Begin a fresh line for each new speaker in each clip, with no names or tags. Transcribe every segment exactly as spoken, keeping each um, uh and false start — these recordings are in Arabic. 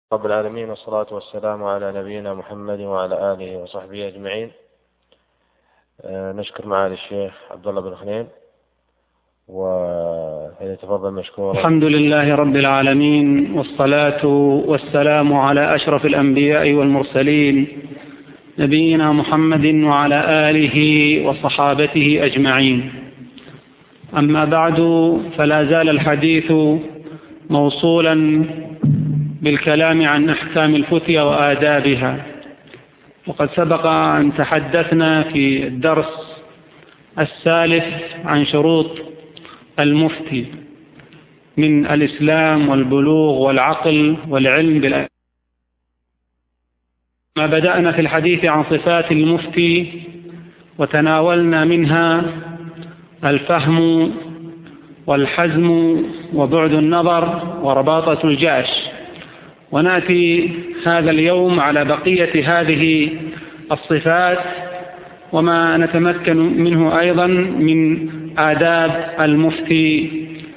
رب العالمين، والصلاة والسلام على نبينا محمد وعلى آله وصحبه أجمعين. آه نشكر معالي الشيخ عبد الله بن خليل ويتفضل مشكورا.
الحمد لله رب العالمين، والصلاة والسلام على أشرف الأنبياء والمرسلين نبينا محمد وعلى آله وصحابته أجمعين. أما بعد، فلا زال الحديث موصولا بالكلام عن أحكام الفتيا وآدابها، وقد سبق أن تحدثنا في الدرس الثالث عن شروط المفتي من الإسلام والبلوغ والعقل والعلم بالأدب. ما بدأنا في الحديث عن صفات المفتي وتناولنا منها الفهم والحزم وبعد النظر ورباطة الجأش، ونأتي هذا اليوم على بقية هذه الصفات وما نتمكن منه أيضا من آداب المفتي.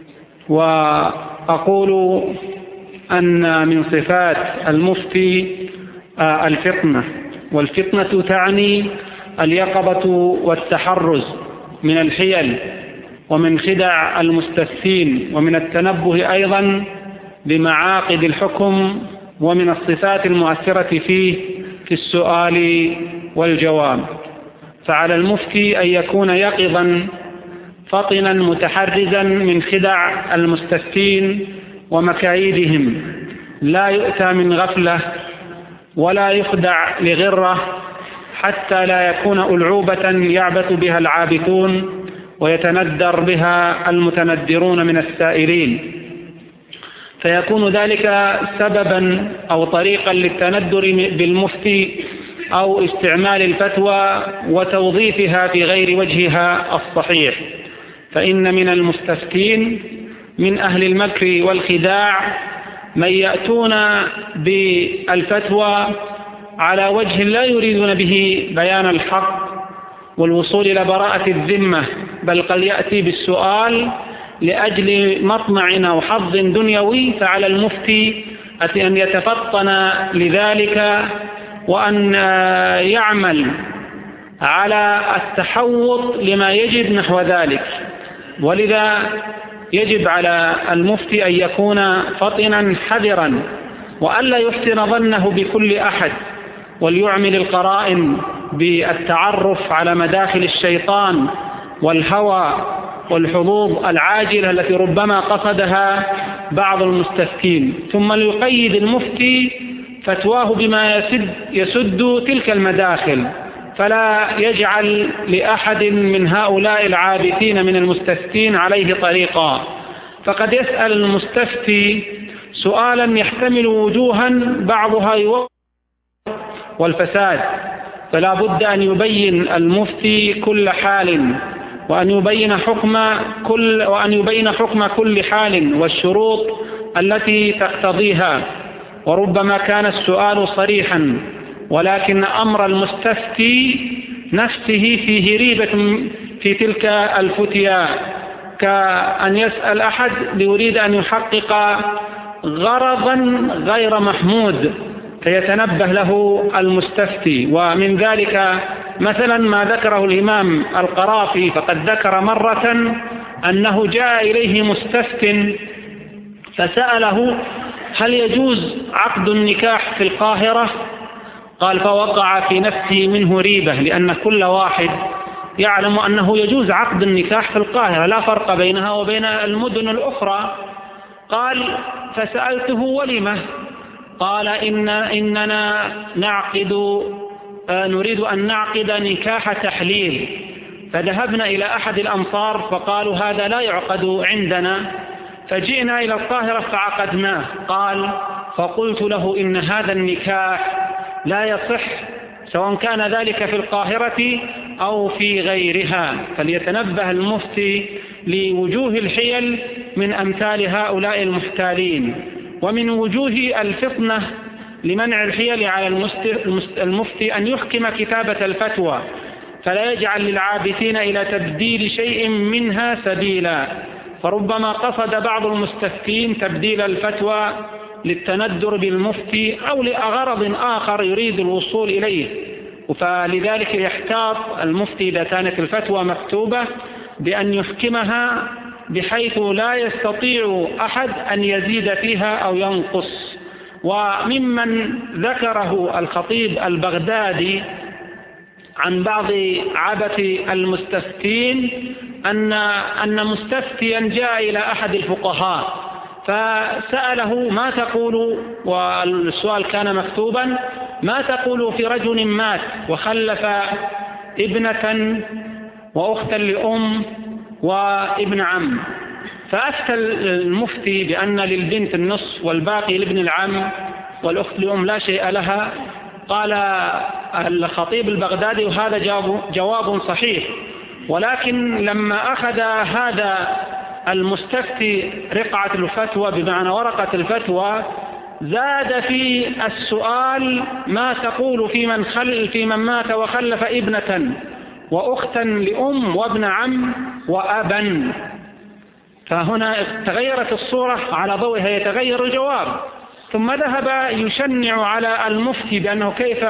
وأقول أن من صفات المفتي الفطنة، والفطنة تعني اليقظة والتحرز من الحيل ومن خدع المستفتين، ومن التنبه أيضا بمعاقد الحكم، ومن الصفات المؤثرة فيه في السؤال والجواب. فعلى المفتي أن يكون يقظا فطنا متحرزا من خدع المستفتين ومكايدهم، لا يؤتى من غفلة ولا يخدع لغرة، حتى لا يكون ألعوبة يعبث بها العابثون ويتندر بها المتندرون من السائلين، فيكون ذلك سببا أو طريقا للتندر بالمفتي أو استعمال الفتوى وتوظيفها في غير وجهها الصحيح. فإن من المستفتين من أهل المكر والخداع من يأتون بالفتوى على وجه لا يريدون به بيان الحق والوصول إلى براءة الذمة، بل قد يأتي بالسؤال لأجل مطمع أو حظ دنيوي. فعلى المفتي أن يتفطن لذلك وأن يعمل على التحوط لما يجب نحو ذلك. ولذا يجب على المفتي أن يكون فطنا حذرا، وألا يحسن ظنه بكل أحد، وليعمل القرائن بالتعرف على مداخل الشيطان والهوى والحظوظ العاجلة التي ربما قصدها بعض المستفتين، ثم ليقيد المفتي فتواه بما يسد, يسد تلك المداخل، فلا يجعل لأحد من هؤلاء العابثين من المستفتين عليه طريقا. فقد يسأل المستفتي سؤالا يحتمل وجوها بعضها يوضح والفساد، فلا بد أن يبين المفتي كل حال، وأن يبين حكم كل وأن يبين حكم كل حال والشروط التي تقتضيها. وربما كان السؤال صريحا، ولكن أمر المستفتي نفسه فيه ريبة في تلك الفتيا، كأن يسأل أحد ليريد أن يحقق غرضا غير محمود فيتنبه له المستفتي. ومن ذلك مثلا ما ذكره الإمام القرافي، فقد ذكر مرة أنه جاء إليه مستفت فسأله هل يجوز عقد النكاح في القاهرة؟ قال فوقع في نفسه منه ريبة، لأن كل واحد يعلم أنه يجوز عقد النكاح في القاهرة، لا فرق بينها وبين المدن الأخرى. قال فسألته ولمه؟ قال إن إننا نعقد نريد أن نعقد نكاح تحليل، فذهبنا إلى أحد الأمصار فقالوا هذا لا يعقد عندنا، فجئنا إلى القاهرة فعقدناه. قال فقلت له إن هذا النكاح لا يصح، سواء كان ذلك في القاهرة أو في غيرها. فليتنبه المفتي لوجوه الحيل من أمثال هؤلاء المحتالين. ومن وجوه الفطنة لمنع الحيل على المفتي أن يحكم كتابة الفتوى، فلا يجعل للعابثين إلى تبديل شيء منها سبيلا، فربما قصد بعض المستفتين تبديل الفتوى للتندر بالمفتي أو لغرض آخر يريد الوصول إليه، فلذلك يحتاط المفتي إذا كانت الفتوى مكتوبة بأن يحكمها بحيث لا يستطيع أحد أن يزيد فيها أو ينقص. وممن ذكره الخطيب البغدادي عن بعض عبث المستفتين أن أن مستفتيا جاء إلى أحد الفقهاء فسأله: ما تقول، والسؤال كان مكتوبا، ما تقول في رجل مات وخلف ابنة وأختا لأم وابن عم؟ فأفتى المفتي بأن للبنت النصف والباقي لابن العم والأخت لأم لا شيء لها. قال الخطيب البغدادي: وهذا جواب صحيح، ولكن لما أخذ هذا المستفتي رقعة الفتوى بمعنى ورقة الفتوى زاد في السؤال: ما تقول في من خل في من مات وخلف ابنة وأختا لأم وابن عم وأبا؟ فهنا تغيرت الصورة، على ضوئها يتغير الجواب. ثم ذهب يشنع على المفتي بأنه كيف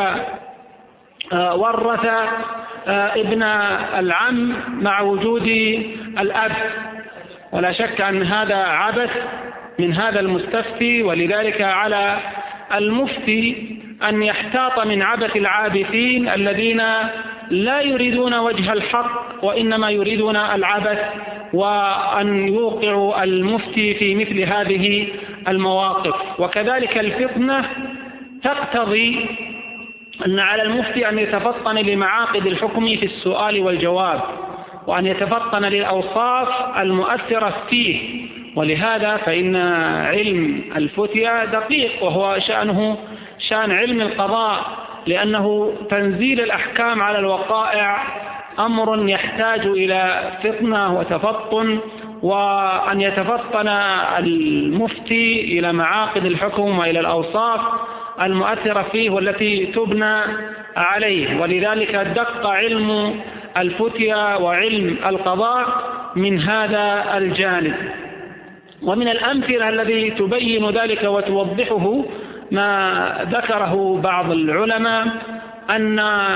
ورث ابن العم مع وجود الأب، ولا شك أن هذا عبث من هذا المستفتي، ولذلك على المفتي أن يحتاط من عبث العابثين الذين لا يريدون وجه الحق وإنما يريدون العبث، وأن يوقعوا المفتي في مثل هذه المواقف. وكذلك الفطنة تقتضي أن على المفتي أن يتفطن لمعاقد الحكم في السؤال والجواب، وأن يتفطن للأوصاف المؤثرة فيه. ولهذا فإن علم الفتيا دقيق، وهو شأنه شأن علم القضاء، لأنه تنزيل الأحكام على الوقائع أمر يحتاج إلى فطنة وتفطن، وأن يتفطن المفتي إلى معاقد الحكم وإلى الأوصاف المؤثرة فيه والتي تبنى عليه. ولذلك دق علم الفتيا وعلم القضاء من هذا الجانب. ومن الأمثلة الذي تبين ذلك وتوضحه ما ذكره بعض العلماء أن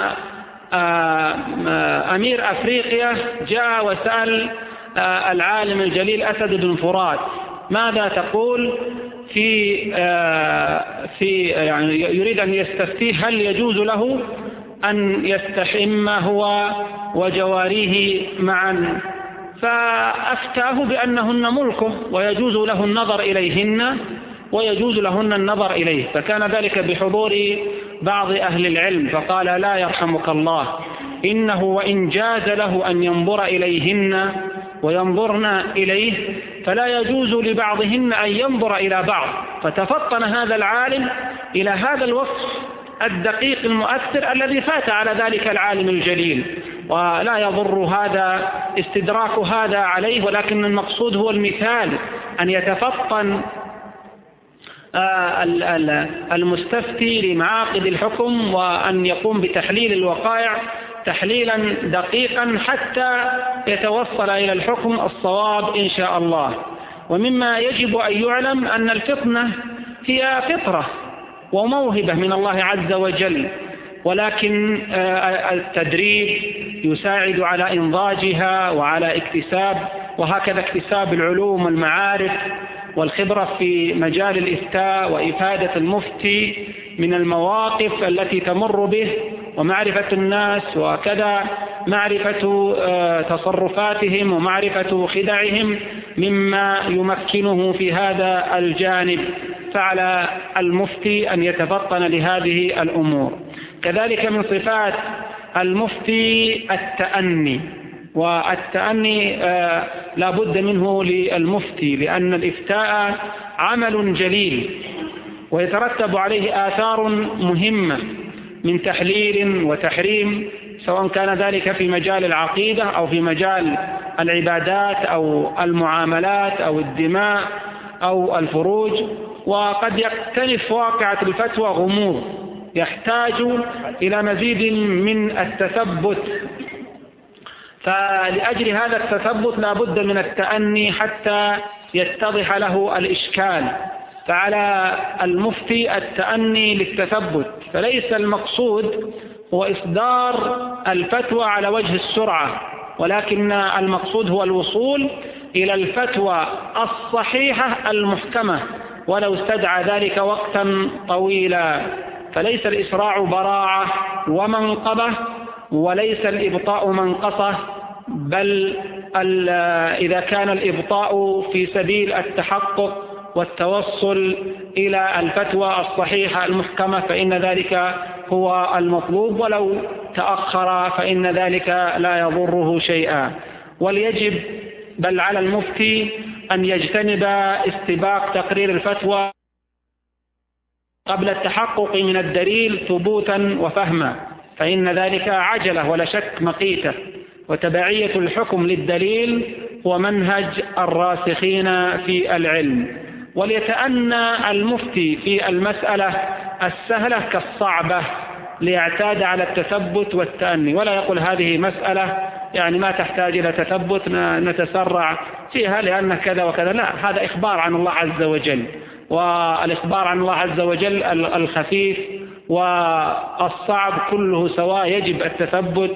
أمير أفريقيا جاء وسأل العالم الجليل أسد بن فرات: ماذا تقول في في يعني يريد أن يستفتيه هل يجوز له أن يستحم هو وجواريه معا؟ فأفتاه بأنهن ملكه ويجوز له النظر إليهن ويجوز لهن النظر إليه. فكان ذلك بحضور بعض أهل العلم، فقال: لا يرحمك الله، إنه وإن جاز له أن ينظر إليهن وينظرن إليه فلا يجوز لبعضهن أن ينظر إلى بعض. فتفطن هذا العالم إلى هذا الوصف الدقيق المؤثر الذي فات على ذلك العالم الجليل، ولا يضر هذا استدراك هذا عليه، ولكن المقصود هو المثال أن يتفطن المستفتي لمعاقد الحكم وأن يقوم بتحليل الوقائع تحليلا دقيقا حتى يتوصل إلى الحكم الصواب إن شاء الله. ومما يجب أن يعلم أن الفطنة هي فطرة وموهبة من الله عز وجل، ولكن التدريب يساعد على إنضاجها وعلى اكتساب، وهكذا اكتساب العلوم والمعارف والخبرة في مجال الإفتاء وإفادة المفتي من المواقف التي تمر به، ومعرفة الناس، وكذا معرفة تصرفاتهم ومعرفة خدعهم مما يمكنه في هذا الجانب. فعلى المفتي أن يتفطن لهذه الأمور. كذلك من صفات المفتي التأني، والتأني لا بد منه للمفتي، لأن الإفتاء عمل جليل ويترتب عليه آثار مهمة من تحليل وتحريم، سواء كان ذلك في مجال العقيدة أو في مجال العبادات أو المعاملات أو الدماء أو الفروج. وقد يختلف واقعة الفتوى غموض يحتاج إلى مزيد من التثبت، فلأجل هذا التثبت لا بد من التأني حتى يتضح له الإشكال. فعلى المفتي التأني للتثبت، فليس المقصود هو إصدار الفتوى على وجه السرعة، ولكن المقصود هو الوصول إلى الفتوى الصحيحة المحكمة ولو استدعى ذلك وقتا طويلا. فليس الإسراع براعة ومنقبة، وليس الإبطاء منقصة، بل إذا كان الإبطاء في سبيل التحقق والتوصل إلى الفتوى الصحيحة المحكمة فإن ذلك هو المطلوب، ولو تأخر فإن ذلك لا يضره شيئا. وليجب بل على المفتي أن يجتنب استباق تقرير الفتوى قبل التحقق من الدليل ثبوتا وفهما، فإن ذلك عجلة ولا شك مقيتة، وتبعية الحكم للدليل هو منهج الراسخين في العلم. وليتأنى المفتي في المسألة السهلة كالصعبة ليعتاد على التثبت والتأني، ولا يقول هذه مسألة يعني ما تحتاج إلى تثبت نتسرع فيها لأن كذا وكذا، لا، هذا إخبار عن الله عز وجل، والإخبار عن الله عز وجل الخفيف والصعب كله سواء يجب التثبت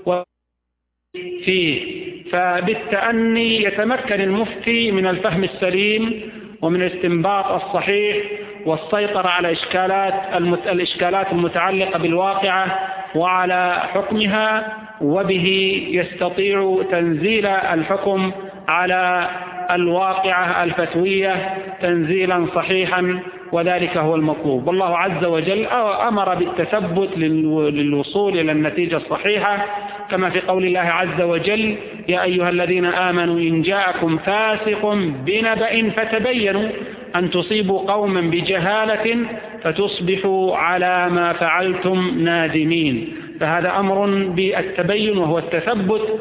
فيه. فبالتأني يتمكن المفتي من الفهم السليم ومن الاستنباط الصحيح والسيطرة على إشكالات الإشكالات المتعلقة بالواقعة وعلى حكمها، وبه يستطيع تنزيل الحكم على الواقعة الفتوية تنزيلا صحيحا، وذلك هو المطلوب. والله عز وجل أمر بالتثبت للوصول إلى النتيجة الصحيحة، كما في قول الله عز وجل: يا أيها الذين آمنوا إن جاءكم فاسق بنبأ فتبينوا أن تصيبوا قوما بجهالة فتصبحوا على ما فعلتم نادمين. فهذا أمر بالتبين وهو التثبت،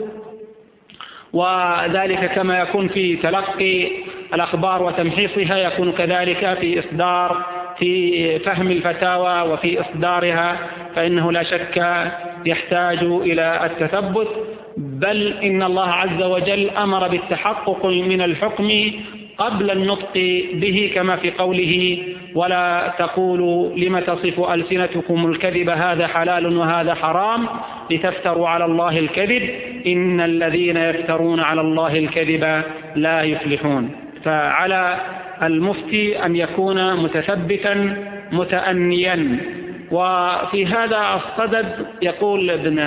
وذلك كما يكون في تلقي الأخبار وتمحيصها يكون كذلك في إصدار في فهم الفتاوى وفي إصدارها، فإنه لا شك يحتاج إلى التثبت. بل إن الله عز وجل أمر بالتحقق من الحكم قبل النطق به، كما في قوله: ولا تقولوا لم تصف ألسنتكم الكذب هذا حلال وهذا حرام لتفتروا على الله الكذب إن الذين يفترون على الله الكذب لا يفلحون. فعلى المفتي أن يكون متثبتا متأنيا. وفي هذا الصدد يقول ابن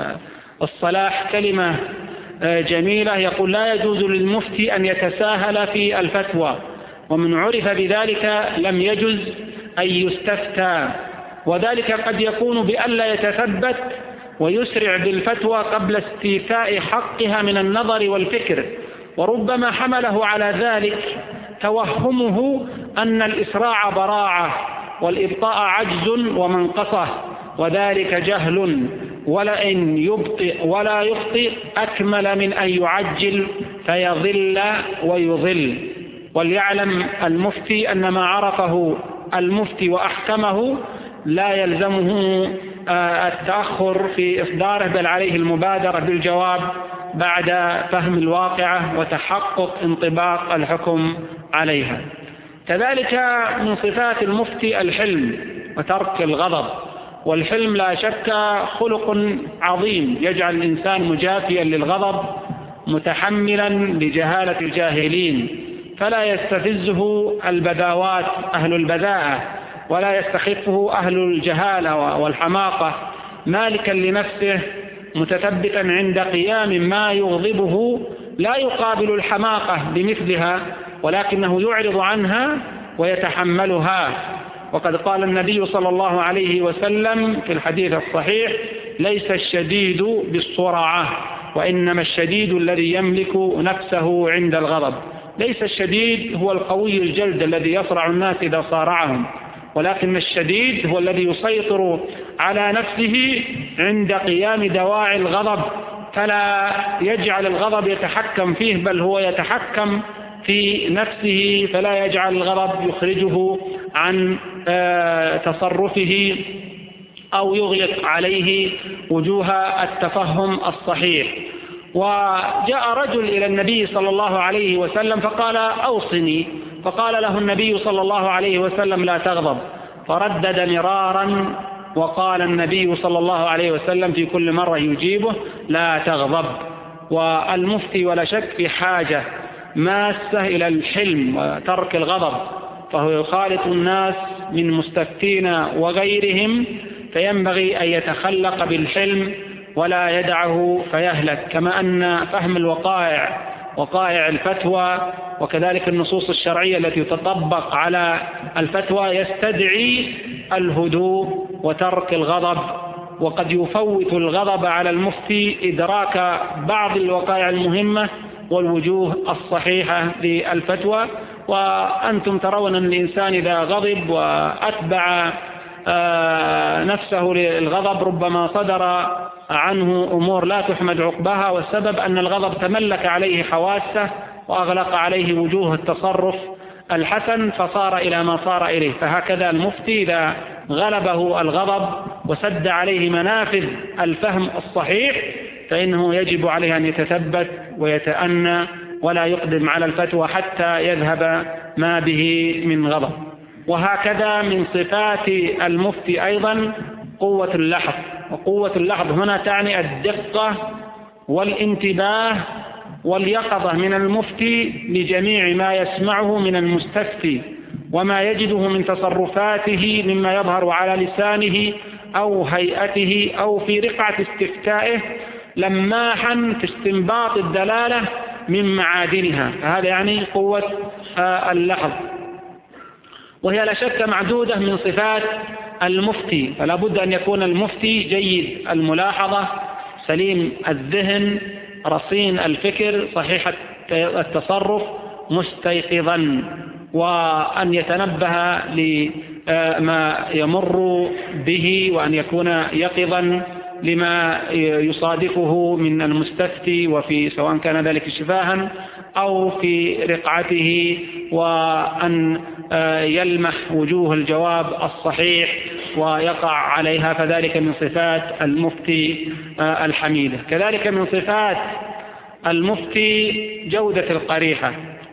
الصلاح كلمة جميلة، يقول: لا يجوز للمفتي أن يتساهل في الفتوى، ومن عرف بذلك لم يجز أن يستفتى، وذلك قد يكون بألا يتثبت ويسرع بالفتوى قبل استيفاء حقها من النظر والفكر، وربما حمله على ذلك توهمه أن الإسراع براعة والإبطاء عجز ومنقصة، وذلك جهل، ولئن يبطئ ولا يخطئ أكمل من أن يعجل فيضل ويضل. وليعلم المفتي أن ما عرفه المفتي وأحكمه لا يلزمه التأخر في إصداره، بل عليه المبادرة بالجواب بعد فهم الواقعة وتحقق انطباق الحكم عليها. كذلك من صفات المفتي الحلم وترك الغضب، والحلم لا شك خلق عظيم يجعل الإنسان مجافيا للغضب متحملا لجهالة الجاهلين، فلا يستفزه البذاوات أهل البذاءة ولا يستخفه أهل الجهالة والحماقة، مالكا لنفسه متثبتا عند قيام ما يغضبه، لا يقابل الحماقة بمثلها ولكنه يعرض عنها ويتحملها. وقد قال النبي صلى الله عليه وسلم في الحديث الصحيح: ليس الشديد بالصرعة وإنما الشديد الذي يملك نفسه عند الغضب. ليس الشديد هو القوي الجلد الذي يصرع الناس إذا صارعهم، ولكن الشديد هو الذي يسيطر على نفسه عند قيام دواعي الغضب، فلا يجعل الغضب يتحكم فيه، بل هو يتحكم في نفسه، فلا يجعل الغضب يخرجه عن تصرفه أو يغلق عليه وجوه التفهم الصحيح. وجاء رجل إلى النبي صلى الله عليه وسلم فقال: أوصني، فقال له النبي صلى الله عليه وسلم: لا تغضب. فردد مرارا، وقال النبي صلى الله عليه وسلم في كل مرة يجيبه: لا تغضب. والمفتي ولا شك في حاجة ماسة إلى الحلم وترك الغضب، فهو يخالط الناس من مستفتين وغيرهم، فينبغي أن يتخلق بالحلم ولا يدعه فيهلك. كما أن فهم الوقائع، وقائع الفتوى، وكذلك النصوص الشرعية التي تطبق على الفتوى، يستدعي الهدوء وترك الغضب. وقد يفوت الغضب على المفتي إدراك بعض الوقائع المهمة والوجوه الصحيحة للفتوى. وأنتم ترون أن الإنسان إذا غضب وأتبع نفسه للغضب ربما صدر عنه أمور لا تحمد عقبها، والسبب أن الغضب تملك عليه حواسه وأغلق عليه وجوه التصرف الحسن، فصار إلى ما صار إليه. فهكذا المفتي إذا غلبه الغضب وسد عليه منافذ الفهم الصحيح، فإنه يجب عليه أن يتثبت ويتأنى ولا يقدم على الفتوى حتى يذهب ما به من غضب. وهكذا من صفات المفتي أيضا قوة اللحظ. وقوة اللحظ هنا تعني الدقة والانتباه واليقظة من المفتي لجميع ما يسمعه من المستفتي وما يجده من تصرفاته مما يظهر على لسانه أو هيئته أو في رقعة استفتائه، لماحا في استنباط الدلالة من معادنها. هذا يعني قوة اللحظ، وهي لا شك معدودة من صفات المفتي. فلا بد أن يكون المفتي جيد الملاحظة، سليم الذهن، رصين الفكر، صحيح التصرف، مستيقظا، وأن يتنبه لما يمر به، وأن يكون يقظا لما يصادفه من المستفتي، وفي سواء كان ذلك شفاها أو في رقعته، وأن يلمح وجوه الجواب الصحيح ويقع عليها، فذلك من صفات المفتي الحميدة. كذلك من صفات المفتي جودة القريحة،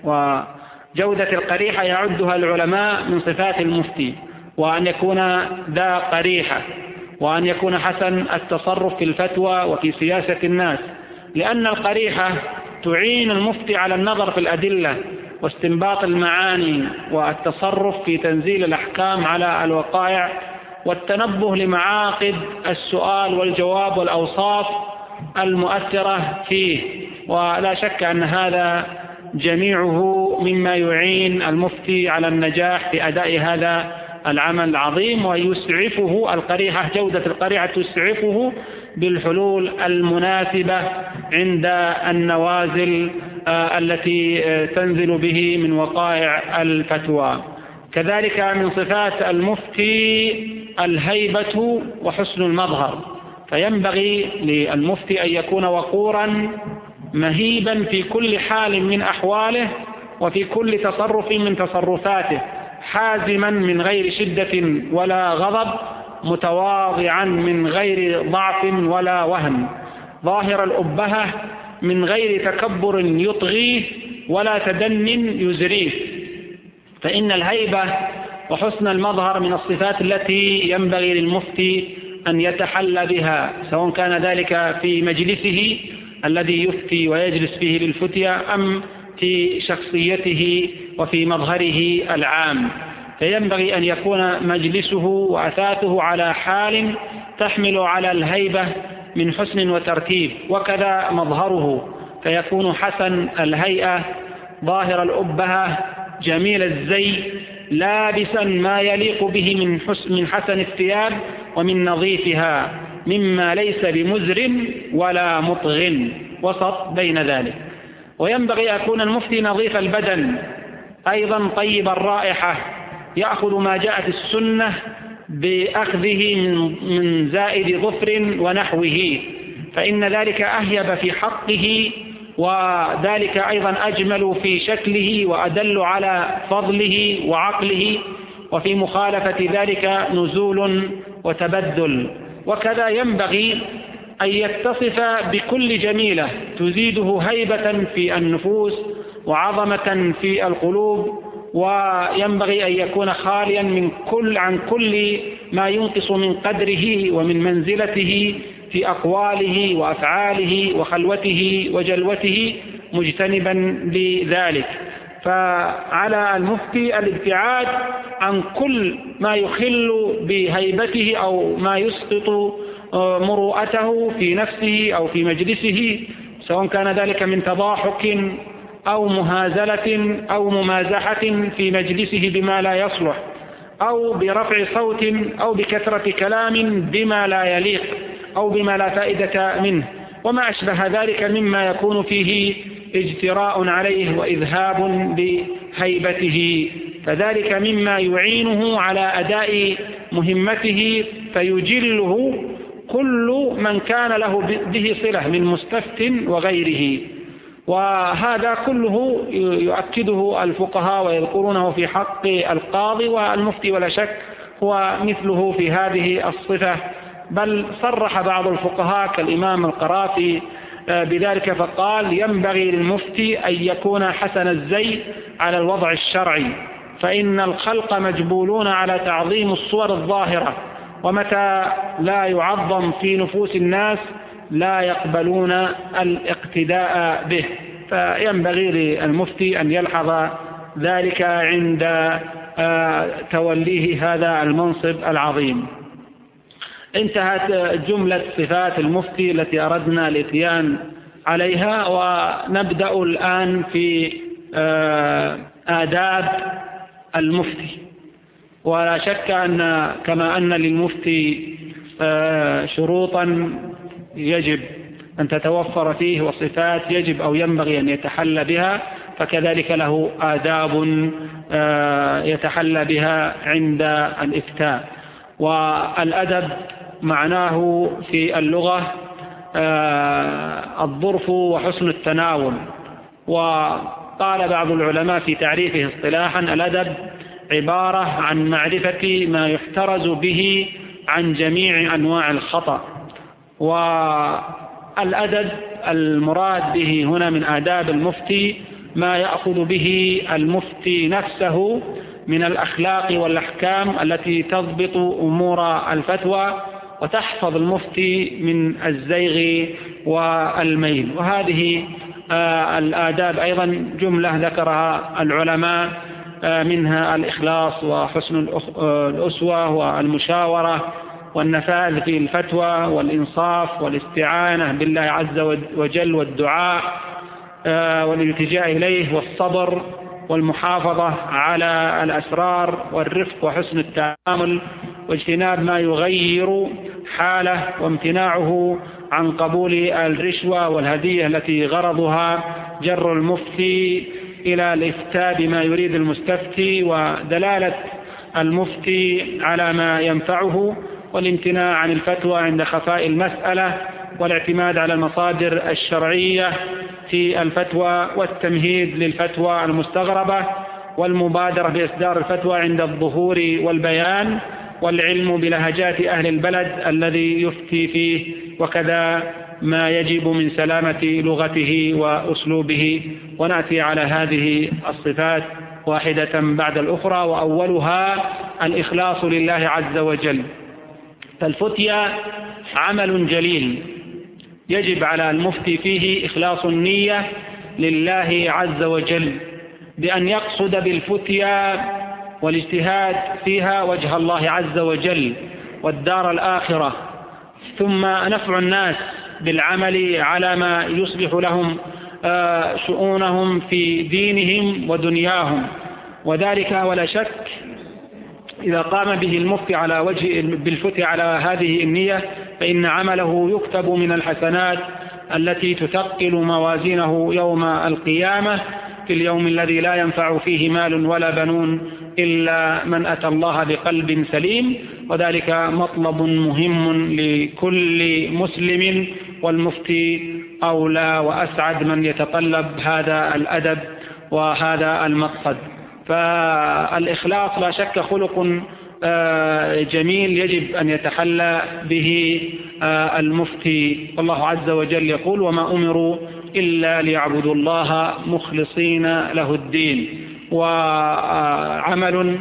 وجودة القريحة يعدها العلماء من صفات المفتي، وأن يكون ذا قريحة، وأن يكون حسن التصرف في الفتوى وفي سياسة الناس، لأن القريحة تعين المفتي على النظر في الأدلة واستنباط المعاني والتصرف في تنزيل الأحكام على الوقائع والتنبه لمعاقد السؤال والجواب والأوصاف المؤثرة فيه. ولا شك أن هذا جميعه مما يعين المفتي على النجاح في أداء هذا العمل العظيم، ويسعفه القريحة، جودة القريحة تسعفه بالحلول المناسبة عند النوازل التي تنزل به من وقائع الفتوى. كذلك من صفات المفتي الهيبة وحسن المظهر، فينبغي للمفتي أن يكون وقورا مهيبا في كل حال من أحواله وفي كل تصرف من تصرفاته، حازما من غير شدة ولا غضب، متواضعا من غير ضعف ولا وهن، ظاهر الأبهة من غير تكبر يطغيه ولا تدن يزريه. فإن الهيبة وحسن المظهر من الصفات التي ينبغي للمفتي أن يتحلى بها، سواء كان ذلك في مجلسه الذي يفتي ويجلس فيه للفتيا أم في شخصيته وفي مظهره العام. فينبغي أن يكون مجلسه وأثاثه على حال تحمل على الهيبة من حسن وترتيب، وكذا مظهره فيكون حسن الهيئة، ظاهر الأبهة، جميل الزي، لابسا ما يليق به من حسن من حسن الثياب ومن نظيفها، مما ليس بمزر ولا مطغ، وسط بين ذلك. وينبغي أن يكون المفتي نظيف البدن، أيضا طيب الرائحة، يأخذ ما جاءت السنة بأخذه من زائد ظفر ونحوه، فإن ذلك أهيب في حقه، وذلك أيضا أجمل في شكله وأدل على فضله وعقله، وفي مخالفة ذلك نزول وتبدل. وكذا ينبغي أن يتصف بكل جميلة تزيده هيبة في النفوس وعظمة في القلوب وينبغي أن يكون خاليا من كل عن كل ما ينقص من قدره ومن منزلته في أقواله وأفعاله وخلوته وجلوته، مجتنبا لذلك. فعلى المفتي الابتعاد عن كل ما يخل بهيبته أو ما يسقط مروءته في نفسه أو في مجلسه، سواء كان ذلك من تضاحك أو مهازلة أو ممازحة في مجلسه بما لا يصلح، أو برفع صوت أو بكثرة كلام بما لا يليق أو بما لا فائدة منه، وما أشبه ذلك مما يكون فيه اجتراء عليه وإذهاب بهيبته، فذلك مما يعينه على أداء مهمته فيجله كل من كان له به صلة من مستفت وغيره. وهذا كله يؤكده الفقهاء ويذكرونه في حق القاضي والمفتي، ولا شك هو مثله في هذه الصفة، بل صرح بعض الفقهاء كالإمام القرافي بذلك فقال: ينبغي للمفتي أن يكون حسن الزي على الوضع الشرعي، فإن الخلق مجبولون على تعظيم الصور الظاهرة، ومتى لا يعظم في نفوس الناس لا يقبلون الاقتداء به. فينبغي للمفتي أن يلحظ ذلك عند توليه هذا المنصب العظيم. انتهت جملة صفات المفتي التي أردنا الإتيان عليها، ونبدأ الآن في آداب المفتي. ولا شك أن كما أن للمفتي شروطا يجب أن تتوفر فيه وصفات يجب أو ينبغي أن يتحلى بها، فكذلك له آداب يتحلى بها عند الإفتاء. والأدب معناه في اللغة الظرف وحسن التناول. وقال بعض العلماء في تعريفه اصطلاحا: الأدب عبارة عن معرفة ما يحترز به عن جميع أنواع الخطأ. والأدب المراد به هنا من آداب المفتي ما يأخذ به المفتي نفسه من الأخلاق والأحكام التي تضبط أمور الفتوى وتحفظ المفتي من الزيغ والميل. وهذه الآداب أيضا جملة ذكرها العلماء، منها الإخلاص وحسن الأسوة والمشاورة والنفاذ في الفتوى والإنصاف والاستعانة بالله عز وجل والدعاء والالتجاء إليه والصبر والمحافظة على الأسرار والرفق وحسن التعامل واجتناب ما يغير حاله وامتناعه عن قبول الرشوة والهدية التي غرضها جر المفتي إلى الإفتاء بما يريد المستفتي ودلالة المفتي على ما ينفعه، والامتناع عن الفتوى عند خفاء المسألة، والاعتماد على المصادر الشرعية في الفتوى، والتمهيد للفتوى المستغربة، والمبادرة بإصدار الفتوى عند الظهور والبيان، والعلم بلهجات أهل البلد الذي يفتي فيه، وكذا ما يجب من سلامة لغته وأسلوبه. ونأتي على هذه الصفات واحدة بعد الأخرى، وأولها الإخلاص لله عز وجل. فالفتيا عمل جليل يجب على المفتي فيه إخلاص النية لله عز وجل، بأن يقصد بالفتيا والاجتهاد فيها وجه الله عز وجل والدار الآخرة، ثم نفع الناس بالعمل على ما يصلح لهم شؤونهم في دينهم ودنياهم. وذلك ولا شك إذا قام به المفتي على وجه بالفتي على هذه النية فإن عمله يكتب من الحسنات التي تثقل موازينه يوم القيامة، في اليوم الذي لا ينفع فيه مال ولا بنون إلا من أتى الله بقلب سليم. وذلك مطلب مهم لكل مسلم، والمفتي أولى وأسعد من يتطلب هذا الأدب وهذا المقصد. فالإخلاص لا شك خلق جميل يجب أن يتحلى به المفتي. والله عز وجل يقول: وما أمروا إلا ليعبدوا الله مخلصين له الدين. وعمل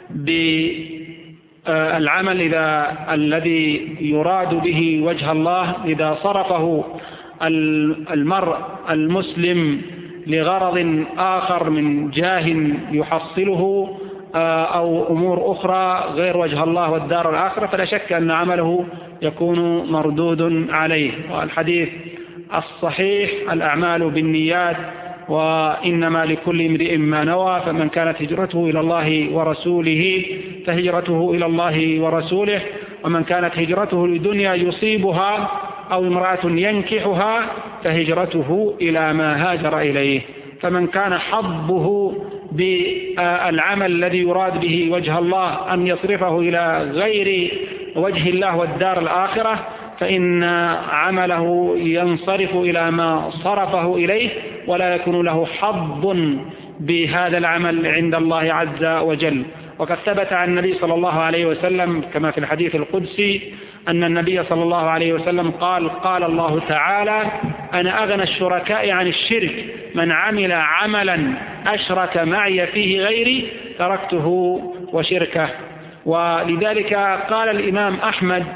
بالعمل إذا الذي يراد به وجه الله إذا صرفه المرء المسلم لغرض آخر من جاه يحصله أو أمور أخرى غير وجه الله والدار الآخرة، فلا شك أن عمله يكون مردود عليه. والحديث الصحيح: الأعمال بالنيات وإنما لكل امرئ ما نوى، فمن كانت هجرته إلى الله ورسوله فهجرته إلى الله ورسوله، ومن كانت هجرته لدنيا يصيبها أو امرأة ينكحها فهجرته إلى ما هاجر إليه. فمن كان حظه بالعمل الذي يراد به وجه الله أن يصرفه إلى غير وجه الله والدار الآخرة، فإن عمله ينصرف إلى ما صرفه إليه ولا يكون له حظ بهذا العمل عند الله عز وجل. وقد ثبت عن النبي صلى الله عليه وسلم كما في الحديث القدسي أن النبي صلى الله عليه وسلم قال: قال الله تعالى: أنا أغنى الشركاء عن الشرك، من عمل عملا أشرك معي فيه غيري تركته وشركه. ولذلك قال الإمام أحمد: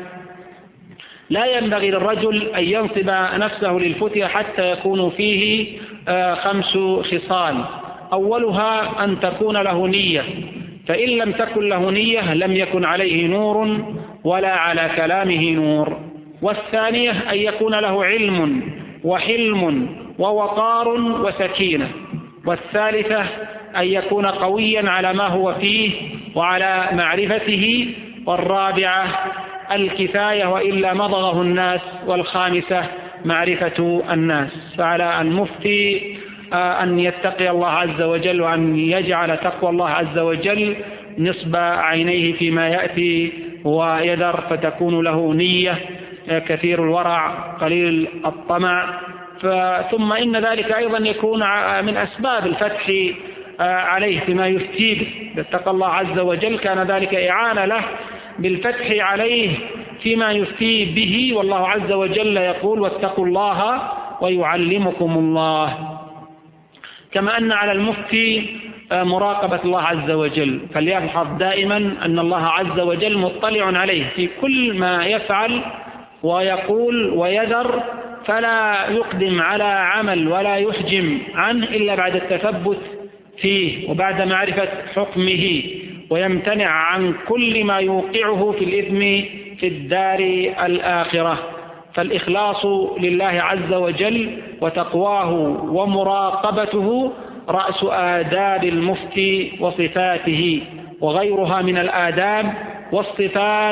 لا ينبغي للرجل أن ينصب نفسه للفتية حتى يكون فيه خمس خصال: أولها أن تكون له نية، فإن لم تكن له نية لم يكن عليه نور ولا على كلامه نور. والثانية أن يكون له علم وحلم ووقار وسكينة. والثالثة أن يكون قويا على ما هو فيه وعلى معرفته. والرابعة الكفاية وإلا مضغه الناس. والخامسة معرفة الناس. فعلى المفتي أن يتقي الله عز وجل وأن يجعل تقوى الله عز وجل نصب عينيه فيما يأتي ويذر، فتكون له نية، كثير الورع قليل الطمع. ثم إن ذلك أيضا يكون من أسباب الفتح عليه فيما يفتي به. إذا اتقى الله عز وجل كان ذلك إعانة له بالفتح عليه فيما يفتي به، والله عز وجل يقول: واتقوا الله ويعلمكم الله. كما أن على المفتي مراقبة الله عز وجل، فليبحث دائما أن الله عز وجل مطلع عليه في كل ما يفعل ويقول ويذر، فلا يقدم على عمل ولا يحجم عنه إلا بعد التثبت فيه وبعد معرفة حكمه، ويمتنع عن كل ما يوقعه في الإثم في الدار الآخرة. فالإخلاص لله عز وجل وتقواه ومراقبته رأس آداب المفتي وصفاته، وغيرها من الآداب والصفات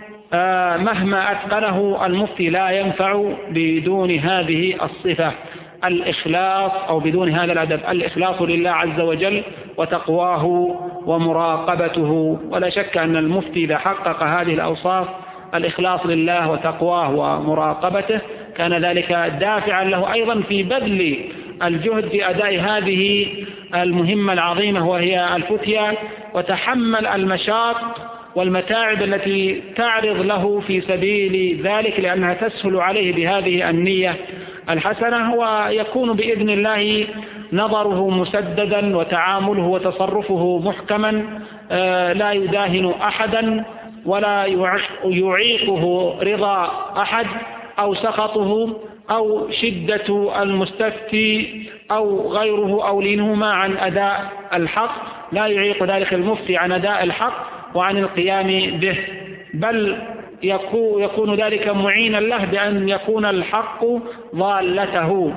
مهما أتقنه المفتي لا ينفع بدون هذه الصفة الإخلاص، أو بدون هذا الأدب الإخلاص لله عز وجل وتقواه ومراقبته. ولا شك أن المفتي إذا حقق هذه الأوصاف الإخلاص لله وتقواه ومراقبته كان ذلك دافعا له أيضا في بذل الجهد في أداء هذه المهمة العظيمة وهي الفتية، وتحمل المشاق والمتاعب التي تعرض له في سبيل ذلك، لأنها تسهل عليه بهذه النية الحسنة، ويكون بإذن الله نظره مسددا وتعامله وتصرفه محكما، لا يداهن أحدا ولا يعيقه رضا أحد أو سخطه أو شدة المستفتي أو غيره أو لينهما عن أداء الحق. لا يعيق ذلك المفتي عن أداء الحق وعن القيام به، بل يكون ذلك معينا له بأن يكون الحق ضالته،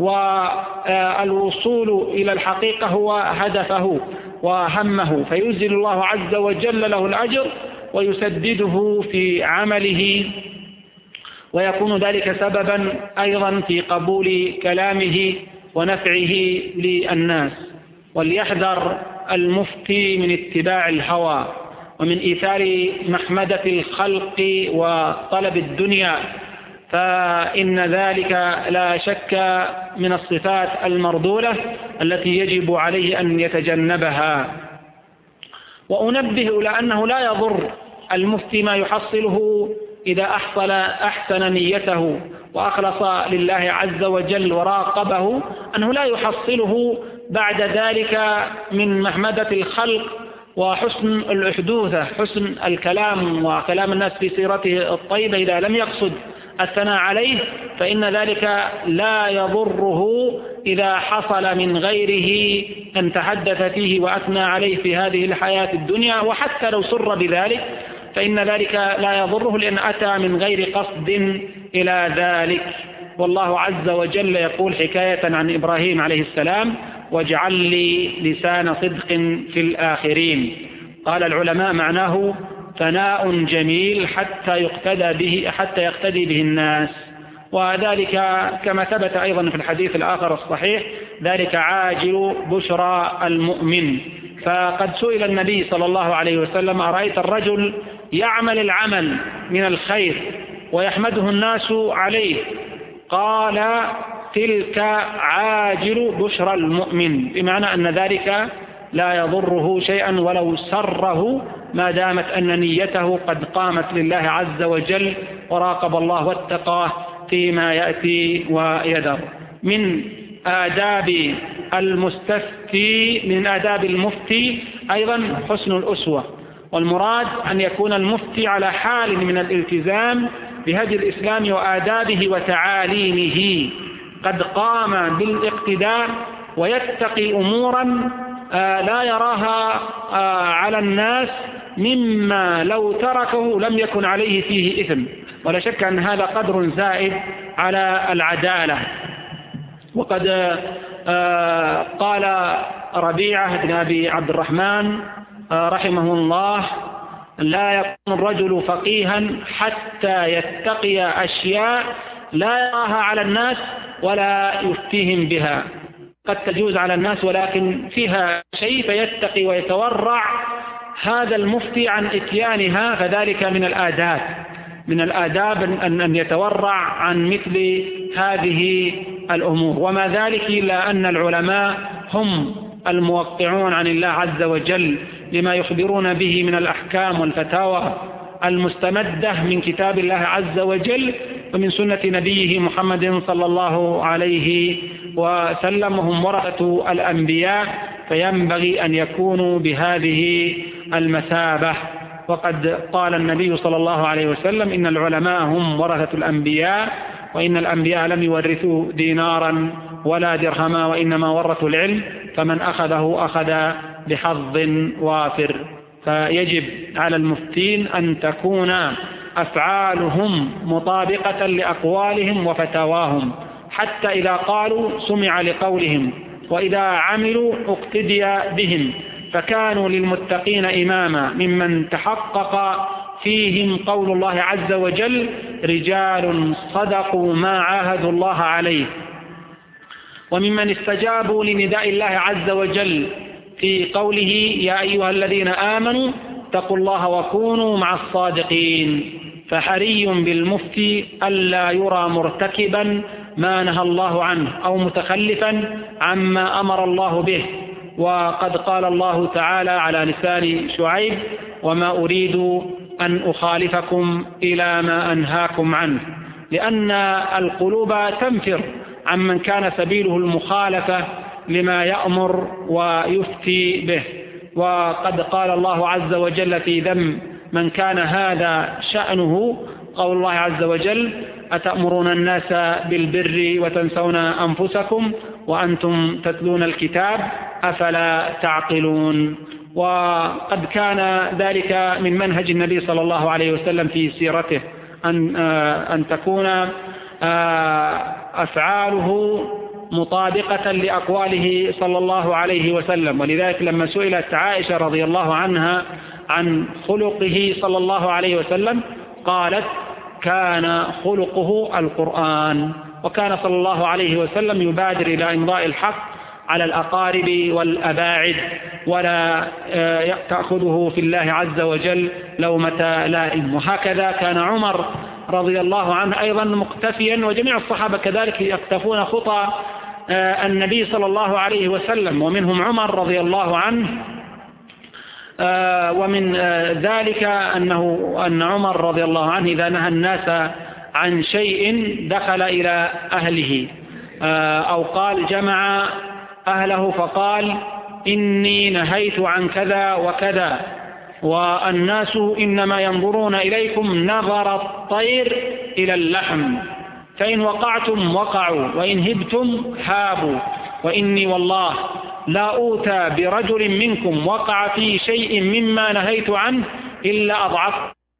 والوصول إلى الحقيقة هو هدفه وهمه، فينزل الله عز وجل له الأجر ويسدده في عمله، ويكون ذلك سببا أيضا في قبول كلامه ونفعه للناس. وليحذر المفتي من اتباع الهوى ومن إيثار محمدة الخلق وطلب الدنيا، فإن ذلك لا شك من الصفات المرذولة التي يجب عليه أن يتجنبها. وأنبه إلى أنه لا يضر المفتي ما يحصله إذا أحصل أحسن نيته وأخلص لله عز وجل وراقبه، أنه لا يحصله بعد ذلك من محمدة الخلق وحسن الأحدوثة، حسن الكلام وكلام الناس في سيرته الطيبة، إذا لم يقصد الثناء عليه فإن ذلك لا يضره إذا حصل من غيره أن تحدث فيه وأثنى عليه في هذه الحياة الدنيا، وحتى لو سر بذلك فإن ذلك لا يضره لأن أتى من غير قصد إلى ذلك. والله عز وجل يقول حكاية عن إبراهيم عليه السلام: واجعل لي لسان صدق في الآخرين. قال العلماء معناه ثناء جميل حتى يقتدى به حتى يقتدي به الناس، وذلك كما ثبت أيضا في الحديث الآخر الصحيح ذلك عاجل بشرى المؤمن. فقد سئل النبي صلى الله عليه وسلم: أرأيت الرجل يعمل العمل من الخير ويحمده الناس عليه؟ قال: تلك عاجل بشرى المؤمن، بمعنى أن ذلك لا يضره شيئا ولو سره ما دامت أن نيته قد قامت لله عز وجل وراقب الله واتقاه فيما يأتي ويذر. من آداب المستفتي من آداب المفتي أيضا حسن الأسوة، والمراد أن يكون المفتي على حال من الالتزام بهدي الإسلام وآدابه وتعاليمه، قد قام بالاقتداء ويتقي أمورا لا يراها على الناس مما لو تركه لم يكن عليه فيه إثم، ولا شك أن هذا قدر زائد على العدالة. وقد قال ربيعة بن أبي عبد الرحمن رحمه الله: لا يكون الرجل فقيها حتى يتقي أشياء لا يراها على الناس ولا يفتيهم بها. قد تجوز على الناس ولكن فيها شيء فيتقي ويتورع هذا المفتي عن إتيانها، فذلك من الآداب من الآداب أن يتورع عن مثل هذه الأمور. وما ذلك إلا أن العلماء هم الموقعون عن الله عز وجل لما يخبرون به من الأحكام والفتاوى المستمدة من كتاب الله عز وجل ومن سنة نبيه محمد صلى الله عليه وسلم، وهم ورثة الأنبياء، فينبغي أن يكونوا بهذه المثابة. وقد قال النبي صلى الله عليه وسلم: إن العلماء هم ورثة الأنبياء، وإن الأنبياء لم يورثوا دينارا ولا درهما وإنما ورثوا العلم، فمن أخذه أخذ بحظ وافر. فيجب على المفتين أن تكون أفعالهم مطابقة لأقوالهم وفتاواهم، حتى إذا قالوا سمع لقولهم، وإذا عملوا اقتدي بهم، فكانوا للمتقين إماما ممن تحقق فيهم قول الله عز وجل: رجال صدقوا ما عاهدوا الله عليه، وممن استجابوا لنداء الله عز وجل في قوله: يا أيها الذين آمنوا اتقوا الله وكونوا مع الصادقين. فحري بالمفتي ألا يرى مرتكبا ما نهى الله عنه أو متخلفا عما أمر الله به. وقد قال الله تعالى على لسان شعيب: وما أريد أن أخالفكم إلى ما أنهاكم عنه، لأن القلوب تنفر عمن كان سبيله المخالفة لما يأمر ويفتي به. وقد قال الله عز وجل في ذم من كان هذا شأنه، قول الله عز وجل: أتأمرون الناس بالبر وتنسون أنفسكم وأنتم تتلون الكتاب أفلا تعقلون. وقد كان ذلك من منهج النبي صلى الله عليه وسلم في سيرته أن, أن تكون أفعاله مطابقة لأقواله صلى الله عليه وسلم. ولذلك لما سئلت عائشة رضي الله عنها عن خلقه صلى الله عليه وسلم قالت: كان خلقه القرآن. وكان صلى الله عليه وسلم يبادر إلى إمضاء الحق على الأقارب والأباعد، ولا تأخذه في الله عز وجل لومة لائم. وهكذا كان عمر رضي الله عنه أيضا مقتفيا، وجميع الصحابة كذلك يقتفون خطى النبي صلى الله عليه وسلم، ومنهم عمر رضي الله عنه. ومن ذلك أنه أن عمر رضي الله عنه إذا نهى الناس عن شيء دخل إلى أهله، أو قال جمع أهله فقال إني نهيت عن كذا وكذا، والناس إنما ينظرون إليكم نظر الطير إلى اللحم، فإن وقعتم وقعوا وإن هبتم هابوا، وإني والله لا أوتى برجل منكم وقع في شيء مما نهيت عنه إلا أضعف،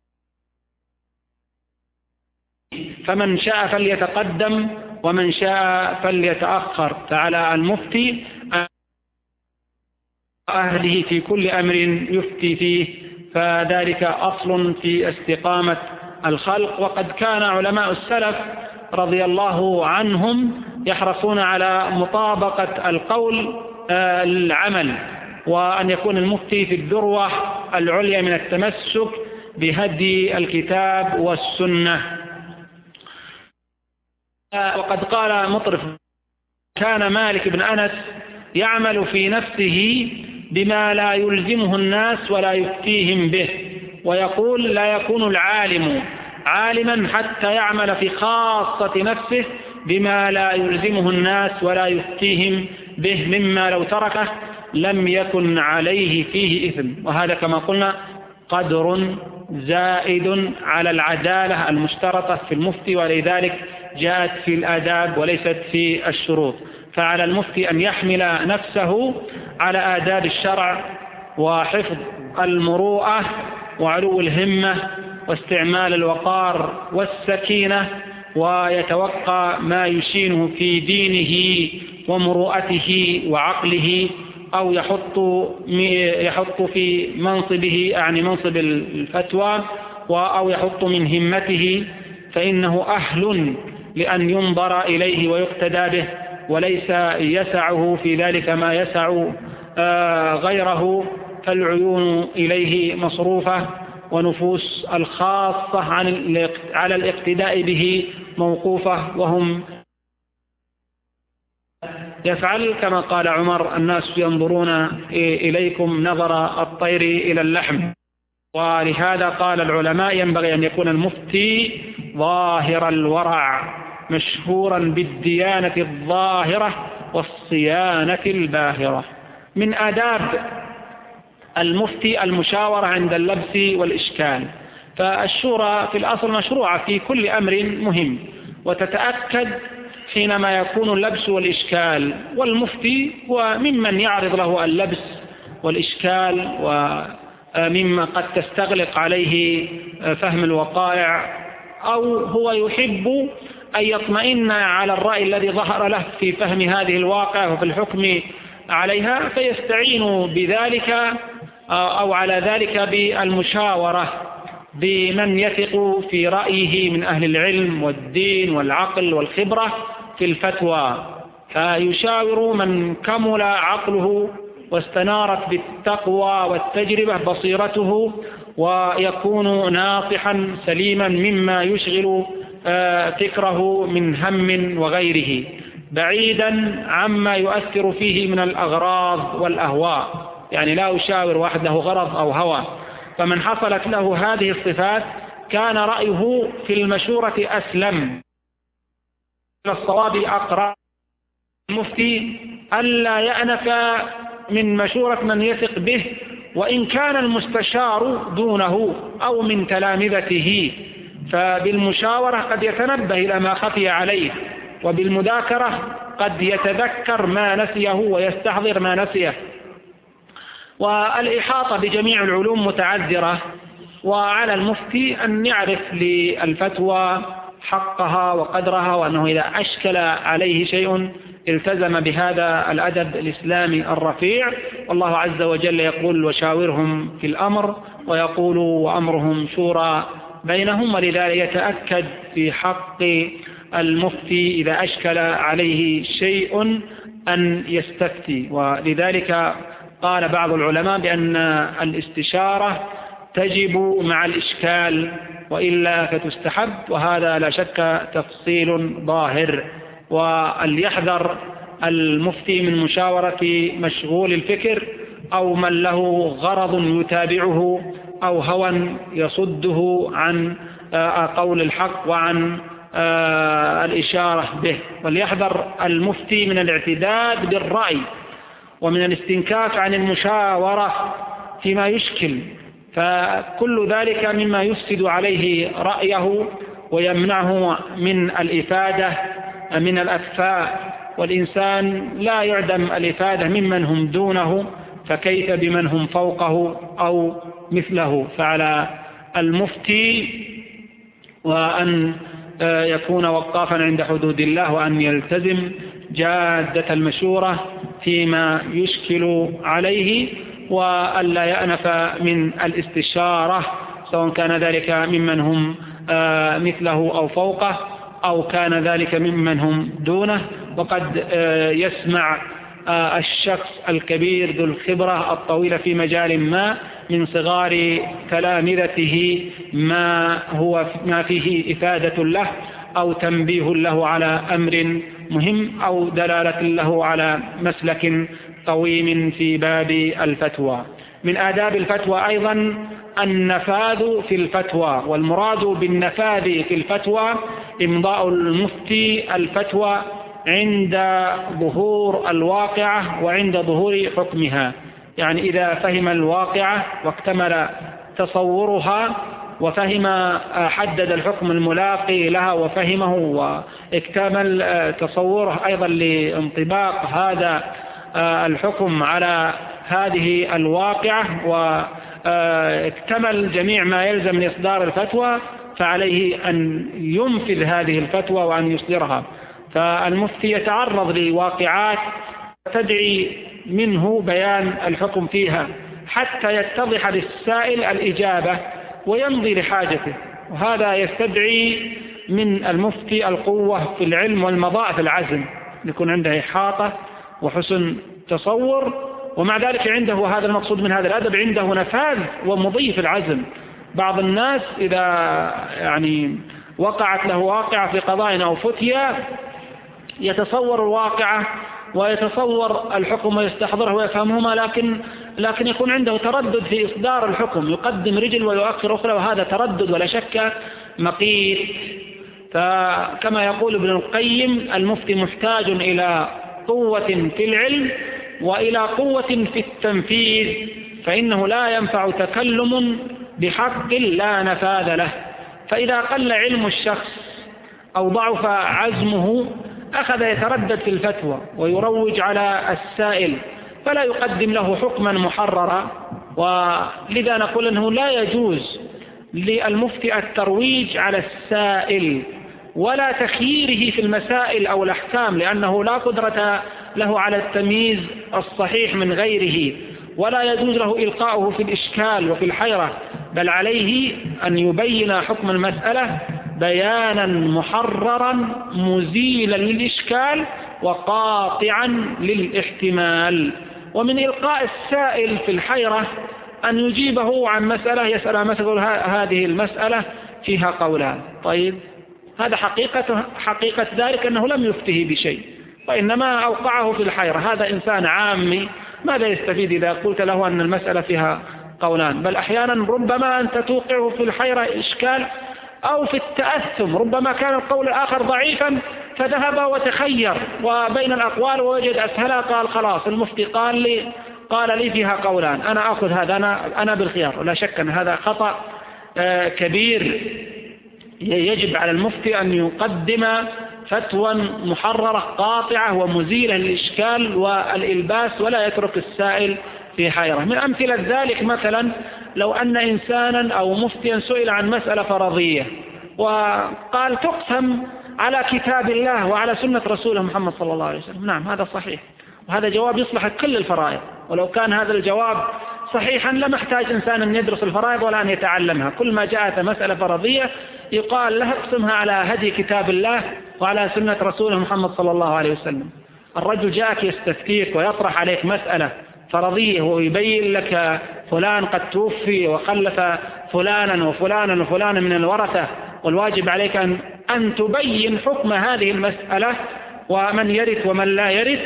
فمن شاء فليتقدم ومن شاء فليتأخر. فعلى المفتي أهله في كل أمر يفتي فيه، فذلك أصل في استقامة الخلق. وقد كان علماء السلف رضي الله عنهم يحرصون على مطابقة القول العمل، وأن يكون المفتي في الذروة العليا من التمسك بهدي الكتاب والسنة. وقد قال مطرف: كان مالك بن أنس يعمل في نفسه بما لا يلزمه الناس ولا يفتيهم به، ويقول: لا يكون العالم عالما حتى يعمل في خاصة نفسه بما لا يلزمه الناس ولا يفتيهم به، مما لو تركه لم يكن عليه فيه إثم. وهذا كما قلنا قدر زائد على العدالة المشترطة في المفتي، ولذلك جاءت في الآداب وليست في الشروط. فعلى المفتي أن يحمل نفسه على آداب الشرع وحفظ المروءة وعلو الهمة واستعمال الوقار والسكينة، ويتوقع ما يشينه في دينه ومروءته وعقله، أو يحط يحط في منصبه، يعني منصب الفتوى، أو يحط من همته، فإنه أهل لأن ينظر إليه ويقتدى به، وليس يسعه في ذلك ما يسع غيره، فالعيون إليه مصروفة، ونفوس الخاصة عن على الاقتداء به موقوفة، وهم يفعل كما قال عمر: الناس ينظرون إليكم نظر الطير إلى اللحم. ولهذا قال العلماء: ينبغي أن يكون المفتي ظاهر الورع مشهورا بالديانة الظاهرة والصيانة الباهرة. من آداب المفتي المشاورة عند اللبس والإشكال، فالشورى في الأصل مشروعة في كل أمر مهم، وتتأكد حينما يكون اللبس والإشكال، والمفتي هو ممن يعرض له اللبس والإشكال، ومما قد تستغلق عليه فهم الوقائع، أو هو يحب أن يطمئن على الرأي الذي ظهر له في فهم هذه الواقع وفي الحكم عليها، فيستعين بذلك أو على ذلك بالمشاورة بمن يثق في رأيه من أهل العلم والدين والعقل والخبرة في الفتوى، فيشاور من كمل عقله واستنارت بالتقوى والتجربة بصيرته، ويكون ناصحا سليما مما يشغل فكره من هم وغيره، بعيدا عما يؤثر فيه من الأغراض والأهواء. يعني لا يشاور واحد له غرض أو هوى. فمن حصلت له هذه الصفات كان رأيه في المشورة أسلم، الصواب أقرب. المفتي ألا يأنف من مشورة من يثق به، وإن كان المستشار دونه أو من تلامذته، فبالمشاورة قد يتنبه إلى ما خفي عليه، وبالمذاكرة قد يتذكر ما نسيه ويستحضر ما نسيه. والإحاطة بجميع العلوم متعذرة، وعلى المفتي أن يعرف للفتوى حقها وقدرها، وأنه إذا أشكل عليه شيء التزم بهذا الأدب الإسلامي الرفيع. والله عز وجل يقول: وشاورهم في الأمر، ويقول: وأمرهم شورى بينهم. ولذلك يتأكد في حق المفتي إذا أشكل عليه شيء أن يستفتي. ولذلك قال بعض العلماء بأن الاستشارة تجب مع الإشكال، وإلا فتستحب، وهذا لا شك تفصيل ظاهر. وليحذر المفتي من مشاورة مشغول الفكر، أو من له غرض يتابعه، أو هوى يصده عن قول الحق وعن آه الإشارة به، وليحذر المفتي من الاعتداد بالرأي ومن الاستنكاف عن المشاورة فيما يشكل، فكل ذلك مما يفسد عليه رأيه ويمنعه من الإفادة من الأكفاء، والإنسان لا يعدم الإفادة ممن هم دونه، فكيف بمن هم فوقه أو مثله. فعلى المفتي وأن يكون وقافا عند حدود الله، وأن يلتزم جادة المشورة فيما يشكل عليه، وألا يأنف من الاستشارة، سواء كان ذلك ممن هم مثله أو فوقه، أو كان ذلك ممن هم دونه. وقد يسمع الشخص الكبير ذو الخبرة الطويلة في مجال ما من صغار تلامذته ما هو ما فيه إفادة له أو تنبيه له على أمر مهم أو دلالة له على مسلك قويم في باب الفتوى. من آداب الفتوى أيضا النفاذ في الفتوى، والمراد بالنفاذ في الفتوى إمضاء المفتي الفتوى عند ظهور الواقعة وعند ظهور حكمها، يعني إذا فهم الواقعة واكتمل تصورها وفهم حدد الحكم الملاقي لها وفهمه واكتمل تصوره أيضا لانطباق هذا الحكم على هذه الواقعة واكتمل جميع ما يلزم من إصدار الفتوى، فعليه أن ينفذ هذه الفتوى وأن يصدرها. فالمفتي يتعرض لواقعات تدعي منه بيان الحكم فيها حتى يتضح للسائل الإجابة ويمضي لحاجته، وهذا يستدعي من المفتي القوة في العلم والمضاء في العزم، يكون عنده إحاطة وحسن تصور، ومع ذلك عنده هذا المقصود من هذا الأدب، عنده نفاذ ومضي في العزم. بعض الناس إذا يعني وقعت له واقعة في قضاء أو فتيا يتصور الواقعة ويتصور الحكم ويستحضره ويفهمهما، لكن لكن يكون عنده تردد في إصدار الحكم، يقدم رجل ويؤخر أخرى، وهذا تردد ولا شك مقيت. فكما يقول ابن القيم المفتي محتاج إلى قوة في العلم وإلى قوة في التنفيذ، فإنه لا ينفع تكلم بحق لا نفاذ له. فإذا قل علم الشخص أو ضعف عزمه أخذ يتردد في الفتوى ويروج على السائل، فلا يقدم له حكما محررا. ولذا نقول أنه لا يجوز للمفتي الترويج على السائل ولا تخييره في المسائل أو الأحكام، لأنه لا قدرة له على التمييز الصحيح من غيره، ولا يجوز له إلقاؤه في الإشكال وفي الحيرة، بل عليه أن يبين حكم المسألة بيانا محررا مزيلا للإشكال وقاطعا للاحتمال. ومن إلقاء السائل في الحيرة أن يجيبه عن مسألة يسأل مثلا هذه المسألة فيها قولان، طيب هذا حقيقة حقيقة ذلك أنه لم يفته بشيء وإنما أوقعه في الحيرة. هذا إنسان عامي ماذا يستفيد إذا قلت له أن المسألة فيها قولان؟ بل أحيانا ربما أنت توقعه في الحيرة إشكال أو في التأثم، ربما كان القول الآخر ضعيفا فذهب وتخير وبين الأقوال ووجد أسهلها، قال خلاص المفتي قال لي قال لي فيها قولان، أنا أخذ هذا، أنا أنا بالخيار. لا شك أن هذا خطأ كبير. يجب على المفتي أن يقدم فتوى محررة قاطعة ومزيلة للإشكال والإلباس، ولا يترك السائل في حيرة. من أمثلة ذلك مثلا لو أن إنسانا أو مفتيا سئل عن مسألة فرضية وقال تقسم على كتاب الله وعلى سنة رسوله محمد صلى الله عليه وسلم، نعم هذا صحيح، وهذا جواب يصلح كل الفرائض، ولو كان هذا الجواب صحيحا لما احتاج إنسان أن يدرس الفرائض ولا أن يتعلمها. كل ما جاءت مسألة فرضية يقال له اقسمها على هدي كتاب الله وعلى سنة رسوله محمد صلى الله عليه وسلم. الرجل جاءك يستفتيك ويطرح عليك مسألة فرضية ويبين لك فلان قد توفي وخلف فلانا وفلانا وفلانا من الورثة، والواجب عليك أن, أن تبين حكم هذه المسألة ومن يرث ومن لا يرث،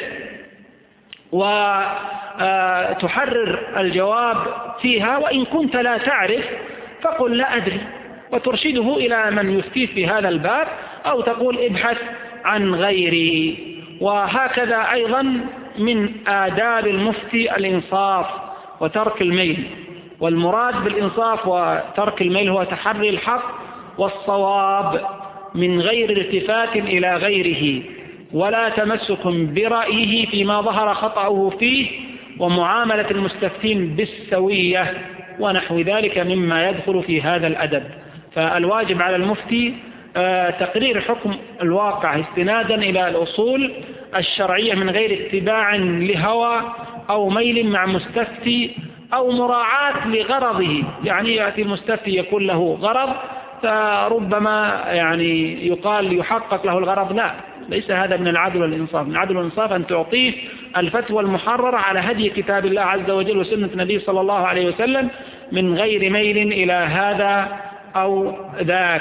وتحرر الجواب فيها. وإن كنت لا تعرف فقل لا أدري، وترشده إلى من يفتي في هذا الباب أو تقول ابحث عن غيره. وهكذا أيضا من آداب المفتي الإنصاف وترك الميل، والمراد بالإنصاف وترك الميل هو تحري الحق والصواب من غير التفات إلى غيره، ولا تمسك برأيه فيما ظهر خطأه فيه، ومعاملة المستفتين بالسوية ونحو ذلك مما يدخل في هذا الأدب. فالواجب على المفتي تقرير حكم الواقع استنادا إلى الأصول الشرعية من غير اتباع لهوى أو ميل مع مستفتي أو مراعاة لغرضه. يعني يأتي المستفتي يكون له غرض فربما يعني يقال يحقق له الغرض، لا، ليس هذا من العدل والإنصاف. من العدل والإنصاف أن تعطيه الفتوى المحررة على هدي كتاب الله عز وجل وسنة النبي صلى الله عليه وسلم من غير ميل إلى هذا أو ذاك.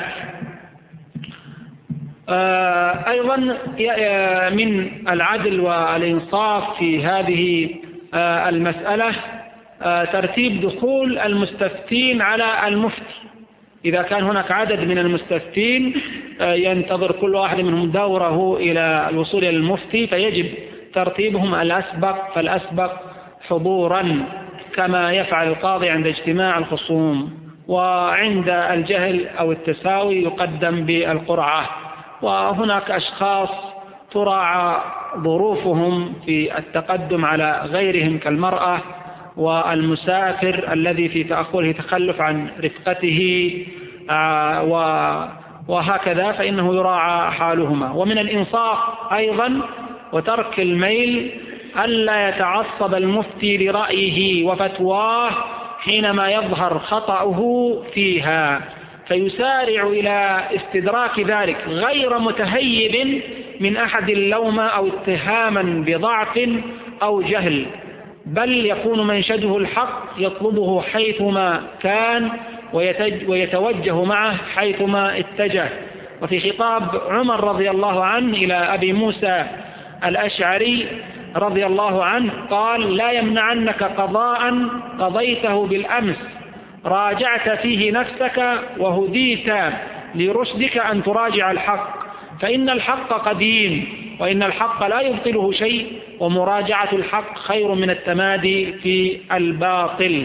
أيضا من العدل والإنصاف في هذه المسألة ترتيب دخول المستفتين على المفتي. إذا كان هناك عدد من المستفتين ينتظر كل واحد منهم دوره إلى الوصول إلى المفتي، فيجب ترتيبهم الأسبق فالأسبق حضورا، كما يفعل القاضي عند اجتماع الخصوم. وعند الجهل أو التساوي يقدم بالقرعة. وهناك أشخاص تراعى ظروفهم في التقدم على غيرهم كالمرأة والمسافر الذي في تأخره تخلف عن رفقته وهكذا، فإنه يراعى حالهما. ومن الإنصاف أيضا وترك الميل ألا يتعصب المفتي لرأيه وفتواه حينما يظهر خطأه فيها، فيسارع إلى استدراك ذلك غير متهيب من أحد اللوم أو اتهاما بضعف أو جهل، بل يكون منشده الحق يطلبه حيثما كان ويتوجه معه حيثما اتجه. وفي خطاب عمر رضي الله عنه إلى أبي موسى الأشعري رضي الله عنه قال: لا يمنعنك قضاء قضيته بالأمس راجعت فيه نفسك وهديت لرشدك أن تراجع الحق، فإن الحق قديم وإن الحق لا يبطله شيء، ومراجعة الحق خير من التمادي في الباطل.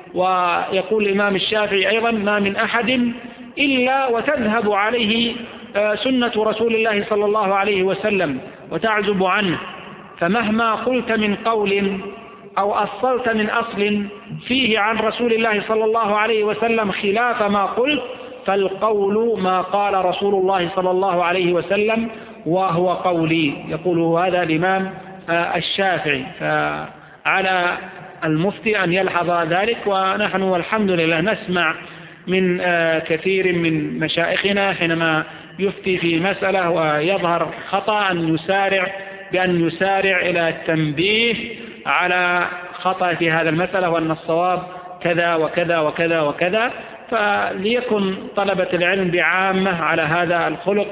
ويقول الإمام الشافعي أيضا: ما من أحد إلا وتذهب عليه سنة رسول الله صلى الله عليه وسلم وتعزب عنه، فمهما قلت من قول أو أصلت من أصل فيه عن رسول الله صلى الله عليه وسلم خلاف ما قلت، فالقول ما قال رسول الله صلى الله عليه وسلم وهو قولي. يقول هذا الإمام الشافعي. فعلى المفتي أن يلحظ ذلك. ونحن والحمد لله نسمع من كثير من مشايخنا حينما يفتي في مسألة ويظهر خطأ أن يسارع بأن يسارع إلى التنبيه على خطأ في هذا المسألة، وأن الصواب كذا وكذا وكذا وكذا. فليكن طلبة العلم بعامة على هذا الخلق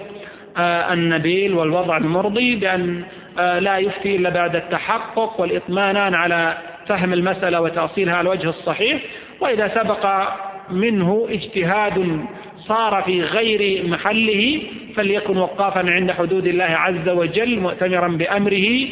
النبيل والوضع المرضي، بأن لا يفتي إلا بعد التحقق والإطمئنان على فهم المسألة وتأصيلها على الوجه الصحيح. وإذا سبق منه اجتهاد صار في غير محله فليكن وقافا عند حدود الله عز وجل مؤتمرا بأمره،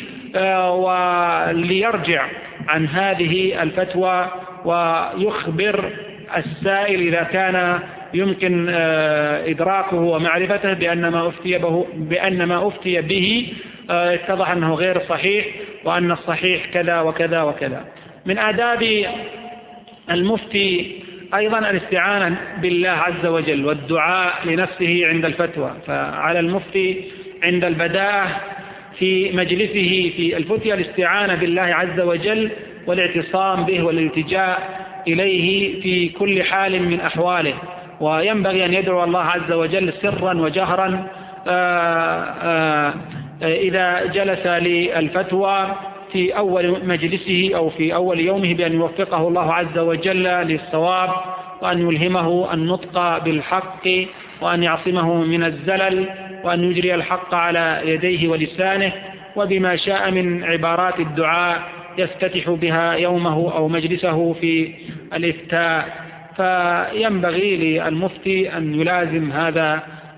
وليرجع عن هذه الفتوى ويخبر السائل إذا كان يمكن إدراكه ومعرفته بأن ما أفتي به, بأن ما أفتي به اتضح أنه غير صحيح، وأن الصحيح كذا وكذا وكذا. من آداب المفتي أيضا الاستعانة بالله عز وجل والدعاء لنفسه عند الفتوى. فعلى المفتي عند البداءة في مجلسه في الفتية الاستعانة بالله عز وجل والاعتصام به والالتجاء إليه في كل حال من أحواله. وينبغي أن يدعو الله عز وجل سرا وجهرا آآ آآ إذا جلس للفتوى في أول مجلسه أو في أول يومه بأن يوفقه الله عز وجل للصواب، وأن يلهمه النطق بالحق، وأن يعصمه من الزلل، وأن يجري الحق على يديه ولسانه، وبما شاء من عبارات الدعاء يفتتح بها يومه أو مجلسه في الإفتاء. فينبغي للمفتي أن يلازم هذا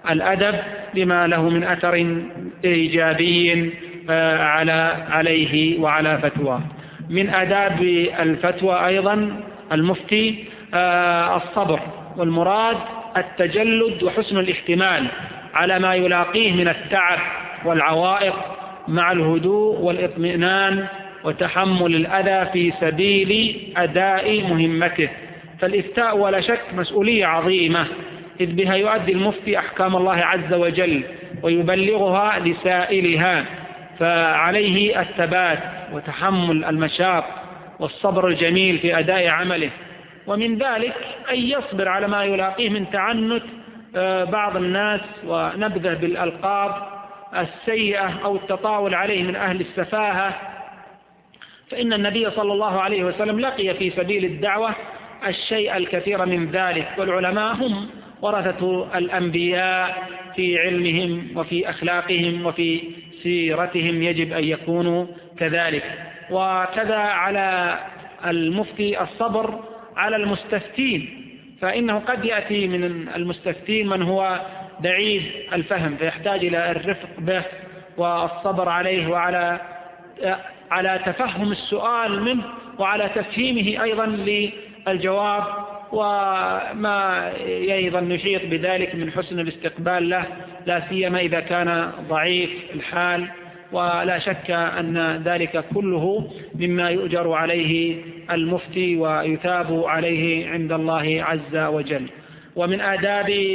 الأدب لما له من أثر إيجابي على عليه وعلى فتوى. من آداب الفتوى أيضا المفتي الصبر، والمراد التجلد وحسن الاحتمال على ما يلاقيه من التعب والعوائق مع الهدوء والإطمئنان وتحمل الأذى في سبيل أداء مهمته. فالإفتاء ولا شك مسؤولية عظيمة، إذ بها يؤدي المفتي أحكام الله عز وجل ويبلغها لسائلها، فعليه الثبات وتحمل المشاق والصبر الجميل في أداء عمله. ومن ذلك أن يصبر على ما يلاقيه من تعنت بعض الناس ونبذه بالألقاب السيئة أو التطاول عليه من أهل السفاهة، فإن النبي صلى الله عليه وسلم لقي في سبيل الدعوة الشيء الكثير من ذلك، والعلماء هم ورثة الأنبياء في علمهم وفي أخلاقهم وفي سيرتهم، يجب أن يكونوا كذلك. وكذا على المفتي الصبر على المستفتين، فإنه قد يأتي من المستفتين من هو بعيد الفهم فيحتاج إلى الرفق به والصبر عليه وعلى على تفهم السؤال منه وعلى تفهيمه أيضا للجواب، وما أيضا يحيط بذلك من حسن الاستقبال له، لا سيما إذا كان ضعيف الحال. ولا شك أن ذلك كله مما يؤجر عليه المفتي ويثاب عليه عند الله عز وجل. ومن آداب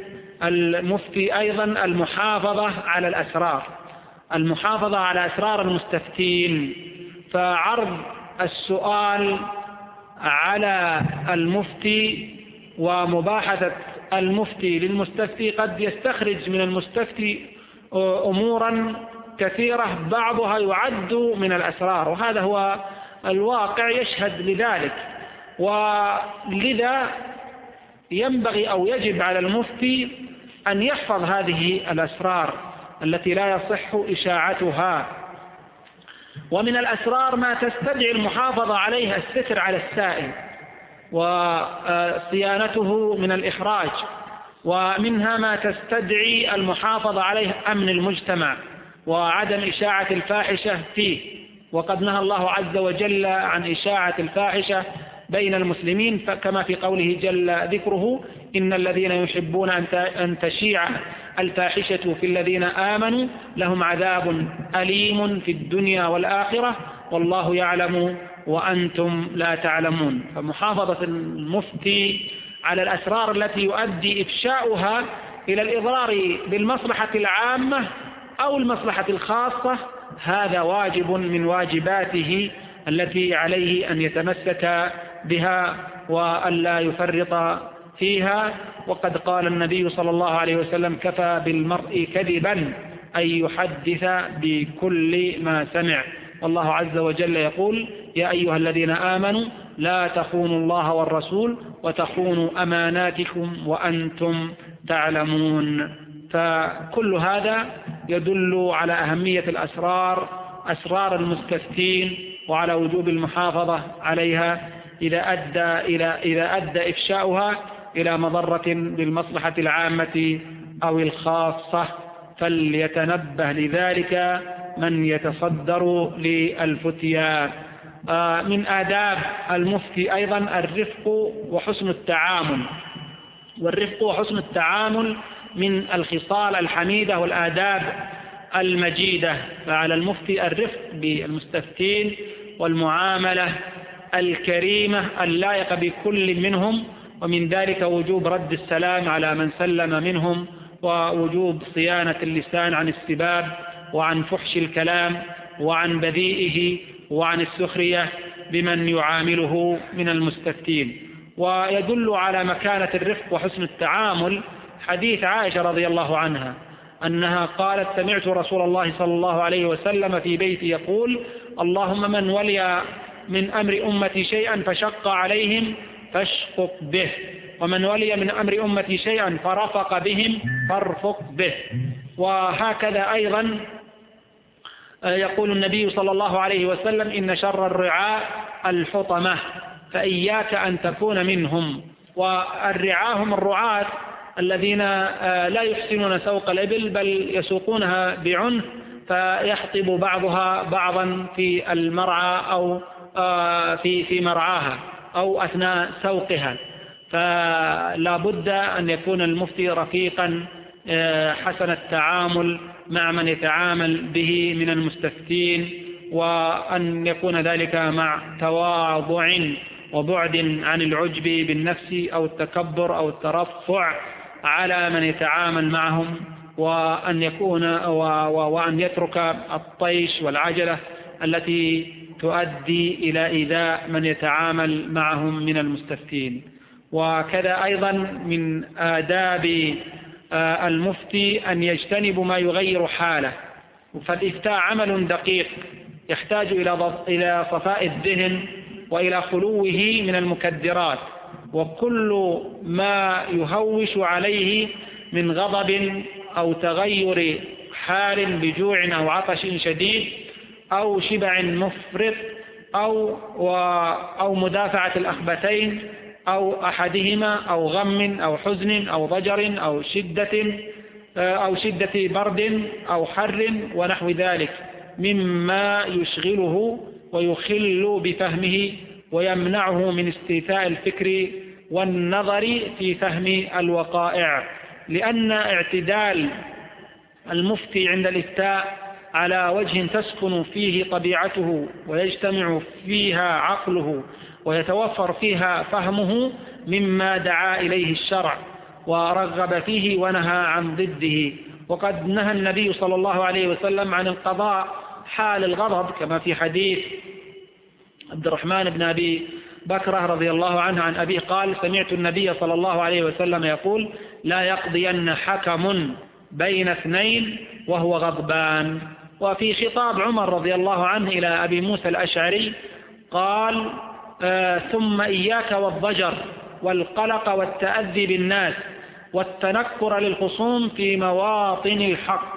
المفتي أيضا المحافظة على الأسرار، المحافظة على أسرار المستفتين، فعرض السؤال على المفتي ومباحثة المفتي للمستفتي قد يستخرج من المستفتي أمورا كثيرة بعضها يعد من الأسرار، وهذا هو الواقع يشهد لذلك. ولذا ينبغي أو يجب على المفتي أن يحفظ هذه الأسرار التي لا يصح إشاعتها. ومن الأسرار ما تستدعي المحافظة عليها الستر على السائل وصيانته من الإحراج، ومنها ما تستدعي المحافظة عليه أمن المجتمع وعدم إشاعة الفاحشة فيه، وقد نهى الله عز وجل عن إشاعة الفاحشة بين المسلمين، كما في قوله جل ذكره: إن الذين يحبون أن تشيع الفاحشة في الذين آمنوا لهم عذاب أليم في الدنيا والآخرة والله يعلم وأنتم لا تعلمون. فمحافظة المفتي على الأسرار التي يؤدي إفشاؤها إلى الإضرار بالمصلحة العامة أو المصلحة الخاصة هذا واجب من واجباته التي عليه أن يتمسك بها وألا يفرط فيها. وقد قال النبي صلى الله عليه وسلم: كفى بالمرء كذبا أن يحدث بكل ما سمع. والله عز وجل يقول: يا أيها الذين آمنوا لا تخونوا الله والرسول وتخونوا أماناتكم وأنتم تعلمون. فكل هذا يدل على أهمية الأسرار، أسرار المستفتين، وعلى وجوب المحافظة عليها إذا أدى إلى إذا أدى إفشاؤها إلى مضرة بالمصلحة العامة أو الخاصة، فليتنبه لذلك من يتصدر للفتيا. من آداب المفتي أيضا الرفق وحسن التعامل، والرفق وحسن التعامل من الخصال الحميدة والآداب المجيدة، فعلى المفتي الرفق بالمستفتين والمعاملة الكريمة اللائقة بكل منهم، ومن ذلك وجوب رد السلام على من سلم منهم، ووجوب صيانة اللسان عن السباب وعن فحش الكلام وعن بذيئه وعن السخرية بمن يعامله من المستفتين. ويدل على مكانة الرفق وحسن التعامل حديث عائشة رضي الله عنها أنها قالت: سمعت رسول الله صلى الله عليه وسلم في بيتي يقول: اللهم من ولي من أمر أمتي شيئا فشق عليهم فاشقق به، ومن ولي من أمر أمتي شيئا فرفق بهم فارفق به. وهكذا أيضا يقول النبي صلى الله عليه وسلم: إن شر الرعاء الحطمة فإياك أن تكون منهم. والرعاء هم الرعاة الذين لا يحسنون سوق الإبل بل يسوقونها بعنف فيحطب بعضها بعضا في المرعى أو في في مرعاها أو أثناء سوقها. فلا بد أن يكون المفتي رفيقا حسن التعامل مع من يتعامل به من المستفتين، وأن يكون ذلك مع تواضع وبعد عن العجب بالنفس أو التكبر أو الترفع على من يتعامل معهم، وأن يكون وأن يترك الطيش والعجلة التي تؤدي إلى إيذاء من يتعامل معهم من المستفتين. وكذا أيضا من آداب المفتي أن يجتنب ما يغير حاله، فالإفتاء عمل دقيق يحتاج إلى صفاء الذهن وإلى خلوه من المكدرات، وكل ما يهوش عليه من غضب أو تغير حال بجوع أو عطش شديد أو شبع مفرط أو أو مدافعة الأخبثين أو أحدهما أو غم أو حزن أو ضجر أو شدة أو شدة برد أو حر ونحو ذلك مما يشغله ويخل بفهمه ويمنعه من استيفاء الفكر والنظر في فهم الوقائع، لأن اعتدال المفتي عند الإفتاء على وجه تسكن فيه طبيعته ويجتمع فيها عقله ويتوفر فيها فهمه مما دعا إليه الشرع ورغب فيه ونهى عن ضده. وقد نهى النبي صلى الله عليه وسلم عن القضاء حال الغضب، كما في حديث عبد الرحمن بن أبي بكرة رضي الله عنه عن أبيه قال: سمعت النبي صلى الله عليه وسلم يقول: لا يقضين حكم بين اثنين وهو غضبان. وفي خطاب عمر رضي الله عنه إلى أبي موسى الأشعري قال: آه ثم إياك والضجر والقلق والتأذي بالناس والتنكر للخصوم في مواطن الحق.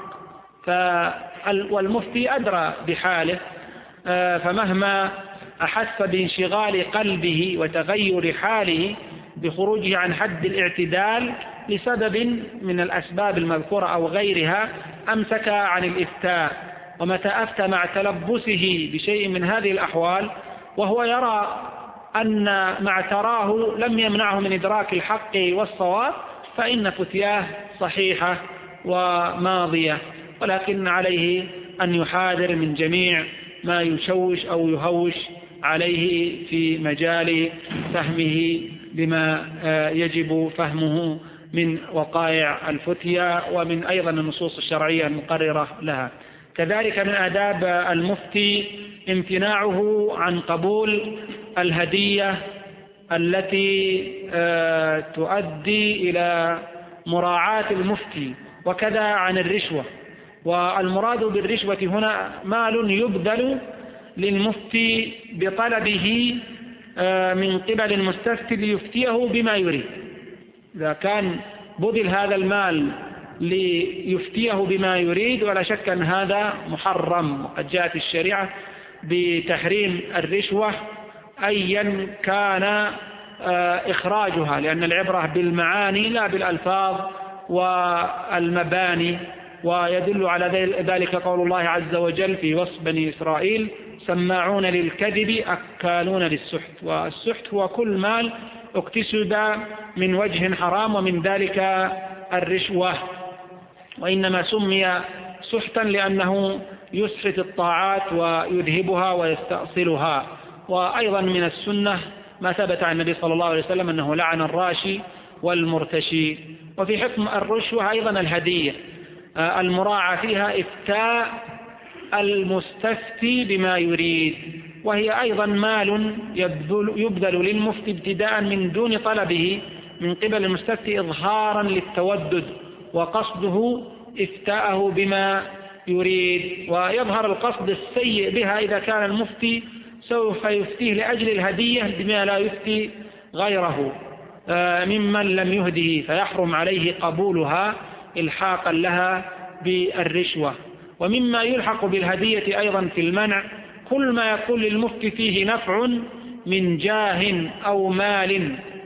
والمفتي أدرى بحاله، آه فمهما أحس بانشغال قلبه وتغير حاله بخروجه عن حد الاعتدال لسبب من الأسباب المذكورة أو غيرها أمسك عن الإفتاء. ومتى أفتى مع تلبسه بشيء من هذه الأحوال وهو يرى أن ما تراه لم يمنعه من إدراك الحق والصواب فإن فتياه صحيحة وماضية، ولكن عليه أن يحاذر من جميع ما يشوش أو يهوش عليه في مجال فهمه بما يجب فهمه من وقائع الفتية ومن أيضا النصوص الشرعية المقررة لها. كذلك من آداب المفتي امتناعه عن قبول الهدية التي تؤدي إلى مراعاة المفتي، وكذا عن الرشوة. والمراد بالرشوة هنا مال يبذل للمفتي بطلبه من قبل المستفتي ليفتيه بما يريد. إذا كان بذل هذا المال ليفتيه بما يريد ولا شك أن هذا محرم، وقد جاءت الشريعة بتحريم الرشوة أيا كان إخراجها، لأن العبرة بالمعاني لا بالألفاظ والمباني. ويدل على ذلك قول الله عز وجل في وصف بني إسرائيل: سماعون للكذب أكالون للسحت. والسحت هو كل مال اكتسب من وجه حرام، ومن ذلك الرشوة، وإنما سمي سحتا لأنه يسحت الطاعات ويذهبها ويستأصلها. وأيضا من السنة ما ثبت عن النبي صلى الله عليه وسلم أنه لعن الراشي والمرتشي. وفي حكم الرشوة أيضا الهدية المراعى فيها إفتاء المستفتي بما يريد، وهي أيضا مال يبذل للمفتي ابتداء من دون طلبه من قبل المستفتي إظهارا للتودد وقصده إفتاءه بما يريد. ويظهر القصد السيء بها إذا كان المفتي سوف يفتيه لأجل الهدية بما لا يفتي غيره ممن لم يهده، فيحرم عليه قبولها إلحاقا لها بالرشوة. ومما يلحق بالهدية أيضا في المنع كل ما يكون للمفتي فيه نفع من جاه أو مال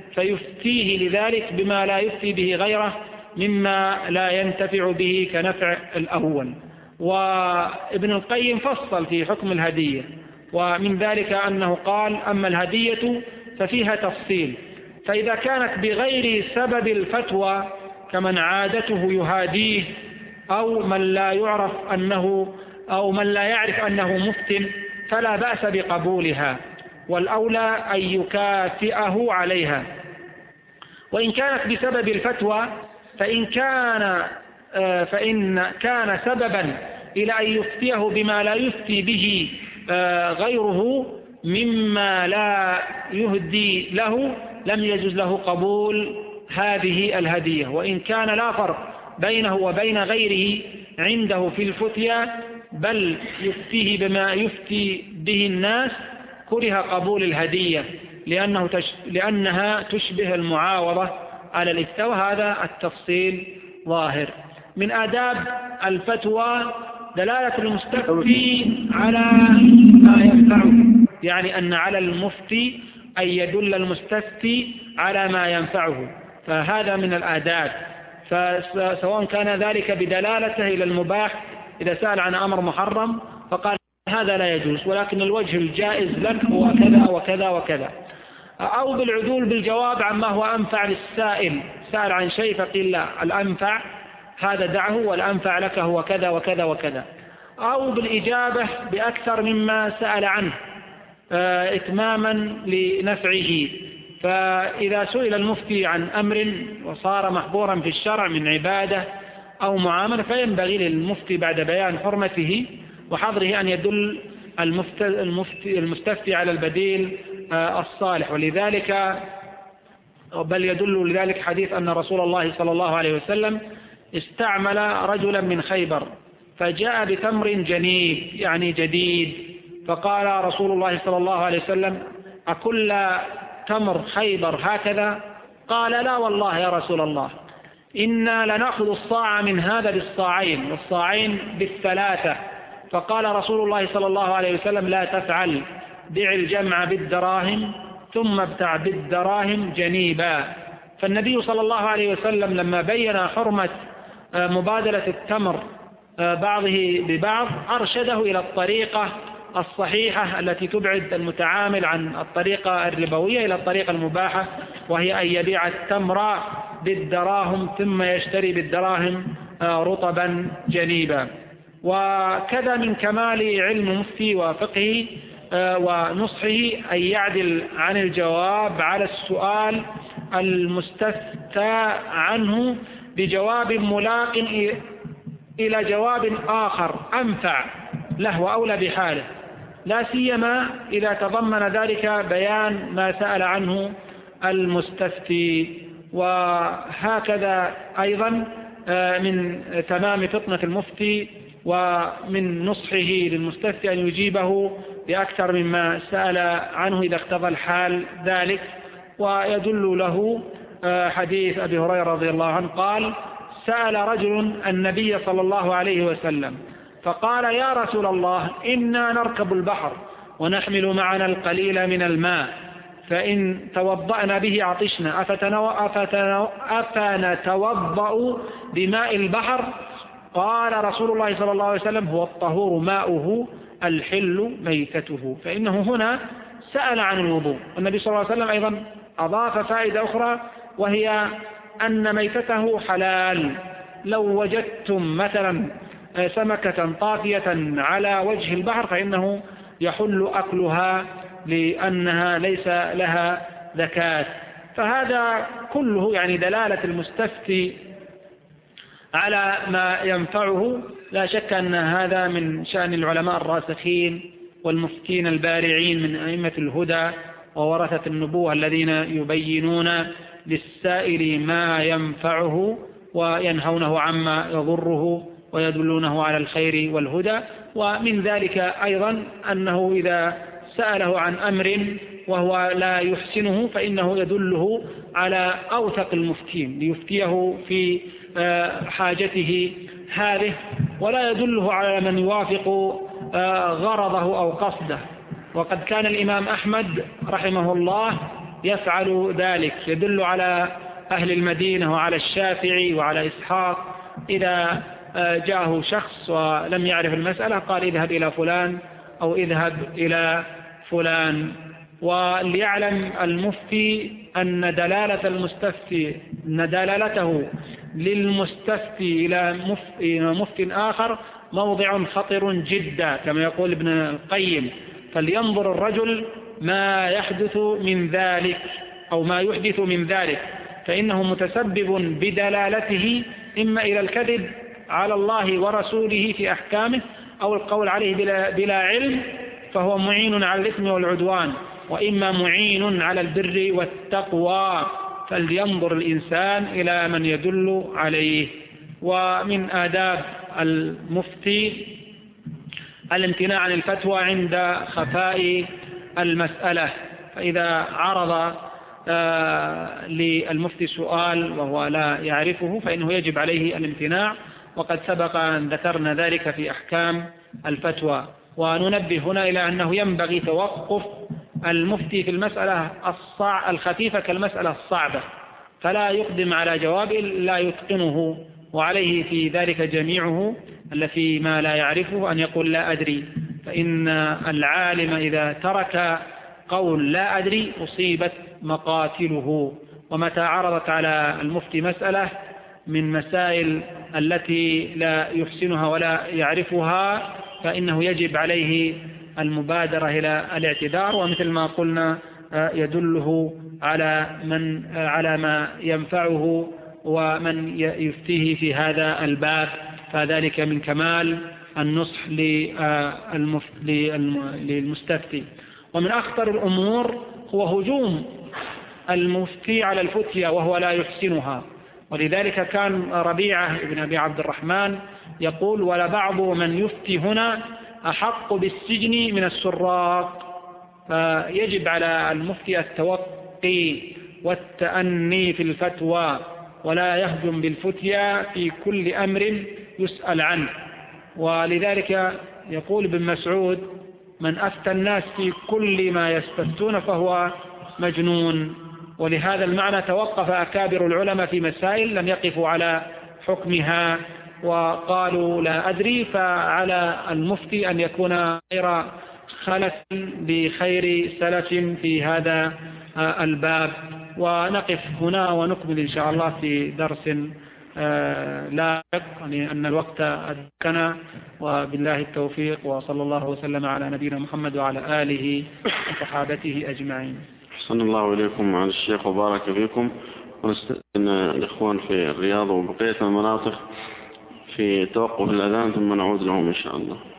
فيفتيه لذلك بما لا يفتي به غيره مما لا ينتفع به كنفع الأول. وابن القيم فصل في حكم الهدية، ومن ذلك أنه قال: أما الهدية ففيها تفصيل، فإذا كانت بغير سبب الفتوى كمن عادته يهاديه أو من لا يعرف أنه أو من لا يعرف أنه مفتن فلا بأس بقبولها، والأولى أن يكافئه عليها. وإن كانت بسبب الفتوى فإن كان فإن كان سببا إلى أن يفتيه بما لا يفتي به غيره مما لا يهدي له لم يجوز له قبول هذه الهدية. وإن كان لا فرق بينه وبين غيره عنده في الفتيا بل يفتيه بما يفتي به الناس كره قبول الهدية لأنه تش... لأنها تشبه المعاوضة على الإفتاء، وهذا التفصيل ظاهر. من آداب الفتوى دلالة المستفتي على ما ينفعه، يعني أن على المفتي أن يدل المستفتي على ما ينفعه، فهذا من الآداب. فسواء كان ذلك بدلالته إلى المباح، إذا سأل عن أمر محرم فقال هذا لا يجوز ولكن الوجه الجائز لك هو كذا وكذا وكذا، أو بالعدول بالجواب عما هو أنفع للسائل، سأل عن شيء فقيل لا، الأنفع هذا دعه والأنفع لك هو كذا وكذا وكذا، أو بالإجابة بأكثر مما سأل عنه إتماما لنفعه. فإذا سئل المفتي عن أمر وصار محظورا في الشرع من عبادة أو معاملة فينبغي للمفتي بعد بيان حرمته وحظره أن يدل المفتي, المستفتي على البديل الصالح. ولذلك بل يدل لذلك حديث أن رسول الله صلى الله عليه وسلم استعمل رجلا من خيبر فجاء بتمر جنيب يعني جديد، فقال رسول الله صلى الله عليه وسلم: أكل تمر خيبر هكذا؟ قال: لا والله يا رسول الله، إنا لنأخذ الصاع من هذا بالصاعين والصاعين بالثلاثة. فقال رسول الله صلى الله عليه وسلم: لا تفعل، بع الجمع بالدراهم ثم ابتع بالدراهم جنيبا. فالنبي صلى الله عليه وسلم لما بين حرمة مبادلة التمر بعضه ببعض أرشده إلى الطريقة الصحيحة التي تبعد المتعامل عن الطريقة الربوية إلى الطريقة المباحة، وهي أن يبيع التمر بالدراهم ثم يشتري بالدراهم رطبا جنيبا. وكذا من كمال علم مفتي وفقه ونصحه أن يعدل عن الجواب على السؤال المستفتى عنه بجواب ملاق إلى جواب آخر أنفع له وأولى بحاله، لا سيما إذا تضمن ذلك بيان ما سأل عنه المستفتي. وهكذا أيضا من تمام فطنة المفتي ومن نصحه للمستفتي أن يجيبه بأكثر مما سأل عنه إذا اقتضى الحال ذلك. ويدل له حديث أبي هريرة رضي الله عنه قال: سأل رجل النبي صلى الله عليه وسلم فقال: يا رسول الله، إنا نركب البحر ونحمل معنا القليل من الماء، فإن توضأنا به عطشنا، أفنتوضأ بماء البحر؟ قال رسول الله صلى الله عليه وسلم: هو الطهور ماؤه الحل ميتته. فإنه هنا سأل عن الوضوء. النبي صلى الله عليه وسلم أيضا أضاف فائدة أخرى، وهي أن ميتته حلال. لو وجدتم مثلا سمكة طافية على وجه البحر فإنه يحل أكلها لأنها ليس لها زكاة. فهذا كله يعني دلالة المستفتي على ما ينفعه. لا شك أن هذا من شأن العلماء الراسخين والمفتين البارعين من أئمة الهدى وورثة النبوة الذين يبينون للسائل ما ينفعه وينهونه عما يضره ويدلونه على الخير والهدى. ومن ذلك أيضا أنه إذا سأله عن أمر وهو لا يحسنه فإنه يدله على أوثق المفتين ليفتيه في حاجته هذه، ولا يدله على من يوافق غرضه أو قصده. وقد كان الإمام أحمد رحمه الله يفعل ذلك، يدل على أهل المدينة وعلى الشافعي وعلى إسحاق. إذا جاءه شخص ولم يعرف المسألة قال اذهب إلى فلان أو اذهب إلى فلان. وليعلم المفتي أن دلالة المستفتي أن دلالته للمستفتي إلى مفتي آخر موضع خطر جدا كما يقول ابن القيم. فلينظر الرجل ما يحدث من ذلك أو ما يحدث من ذلك، فإنه متسبب بدلالته إما إلى الكذب على الله ورسوله في أحكامه أو القول عليه بلا, بلا علم، فهو معين على الإثم والعدوان، وإما معين على البر والتقوى. فلينظر الإنسان إلى من يدل عليه. ومن آداب المفتي الامتناع عن الفتوى عند خفاء المسألة. فإذا عرض آه للمفتي سؤال وهو لا يعرفه فإنه يجب عليه الامتناع، وقد سبق أن ذكرنا ذلك في أحكام الفتوى. وننبه هنا إلى أنه ينبغي توقف المفتي في المسألة الصع... الخفيفة كالمسألة الصعبة، فلا يقدم على جواب لا يتقنه، وعليه في ذلك جميعه الذي ما لا يعرفه أن يقول لا أدري، فإن العالم إذا ترك قول لا أدري أصيبت مقاتله. ومتى عرضت على المفتي مسألة من مسائل التي لا يحسنها ولا يعرفها فإنه يجب عليه المبادرة إلى الاعتذار، ومثل ما قلنا يدله على من على ما ينفعه ومن يفتيه في هذا الباب، فذلك من كمال النصح للمستفتي. ومن أخطر الأمور هو هجوم المفتي على الفتية وهو لا يحسنها. ولذلك كان ربيعة بن أبي عبد الرحمن يقول: ولبعض من يفتي هنا أحق بالسجن من السراق. فيجب على المفتي التوقي والتأني في الفتوى، ولا يهجم بالفتيا في كل أمر يسأل عنه. ولذلك يقول ابن مسعود: من أفتى الناس في كل ما يستفتون فهو مجنون. ولهذا المعنى توقف أكابر العلماء في مسائل لم يقفوا على حكمها وقالوا لا أدري، فعلى المفتي أن يكون خير خلف بخير سلف في هذا الباب. ونقف هنا ونكمل إن شاء الله في درس لاحق، يعني أن الوقت أدركنا، وبالله التوفيق، وصلى الله وسلم على نبينا محمد وعلى آله وصحابته أجمعين.
أحسن الله إليكم على الشيخ وبارك فيكم. ونستأذن الإخوان في الرياض وبقية المناطق في توقف الأذان ثم نعود لهم إن شاء الله.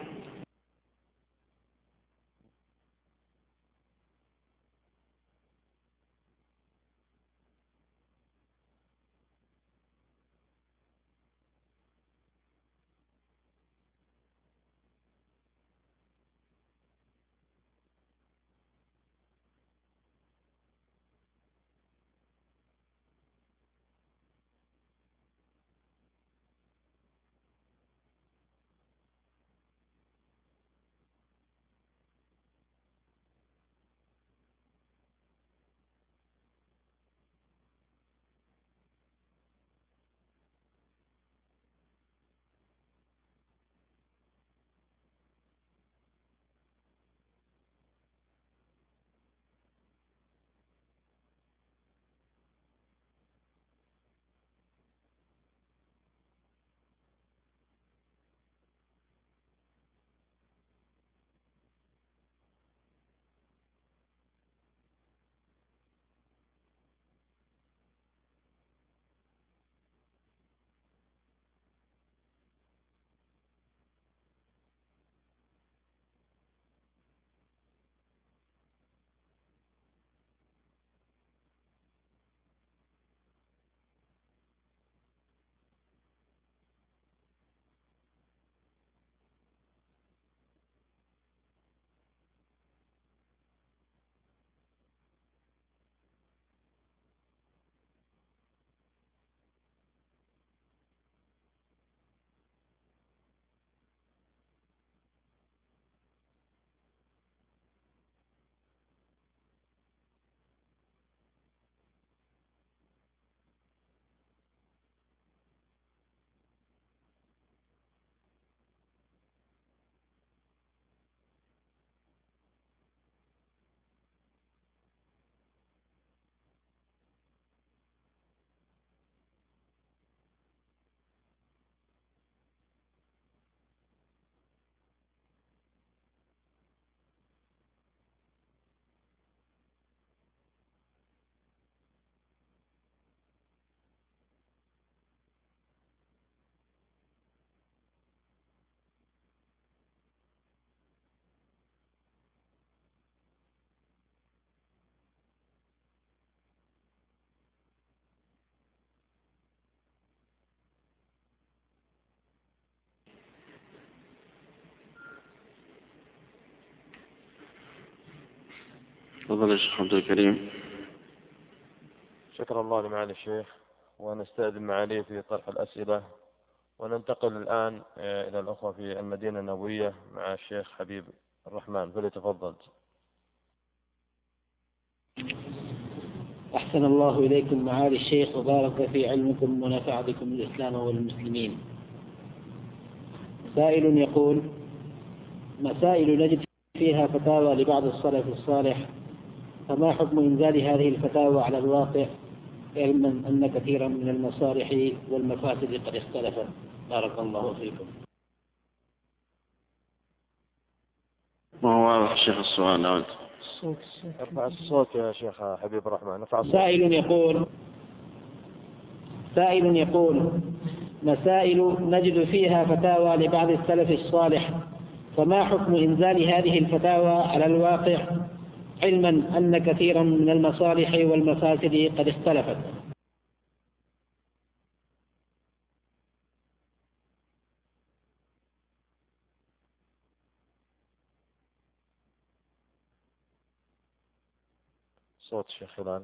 تفضل يا شيخ عبد الكريم.
شكر الله لمعالي الشيخ، ونستأذن معاليه في طرح الأسئلة، وننتقل الآن إلى الأخوة في المدينة النبوية مع الشيخ حبيب الرحمن، فليتفضل.
أحسن الله إليكم معالي الشيخ، وبارك في علمكم ونفع بكم الإسلام والمسلمين. سائل يقول: مسائل نجد فيها فتاوى لبعض السلف الصالح، فما حكم إنزال هذه الفتاوى على الواقع، علما أن كثيرا من المصالح والمفاسد قد اختلفت؟ بارك الله فيكم.
ما هو واضح الشيخ السؤال؟ أود
ارفع الصوت يا شيخ حبيب الرحمن.
سائل يقول سائل يقول مسائل نجد فيها فتاوى لبعض السلف الصالح، فما حكم إنزال هذه الفتاوى على الواقع، علما أن كثيرا من المصالح والمفاسد قد اختلفت؟
صوت الشيخ هلال.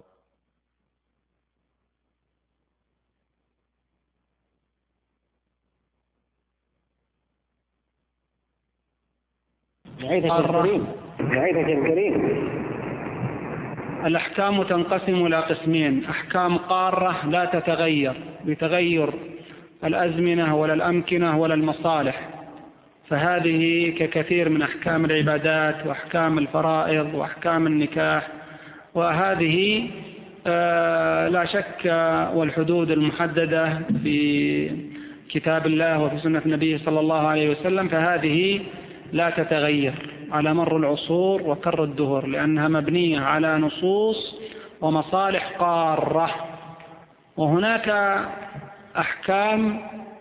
عيدك الكريم عيدك الكريم.
الأحكام تنقسم إلى قسمين: أحكام قارة لا تتغير بتغير الأزمنة ولا الأمكنة ولا المصالح، فهذه ككثير من أحكام العبادات وأحكام الفرائض وأحكام النكاح، وهذه آه لا شك والحدود المحددة في كتاب الله وفي سنة النبي صلى الله عليه وسلم، فهذه لا تتغير على مر العصور وكر الدهر، لأنها مبنية على نصوص ومصالح قارة. وهناك أحكام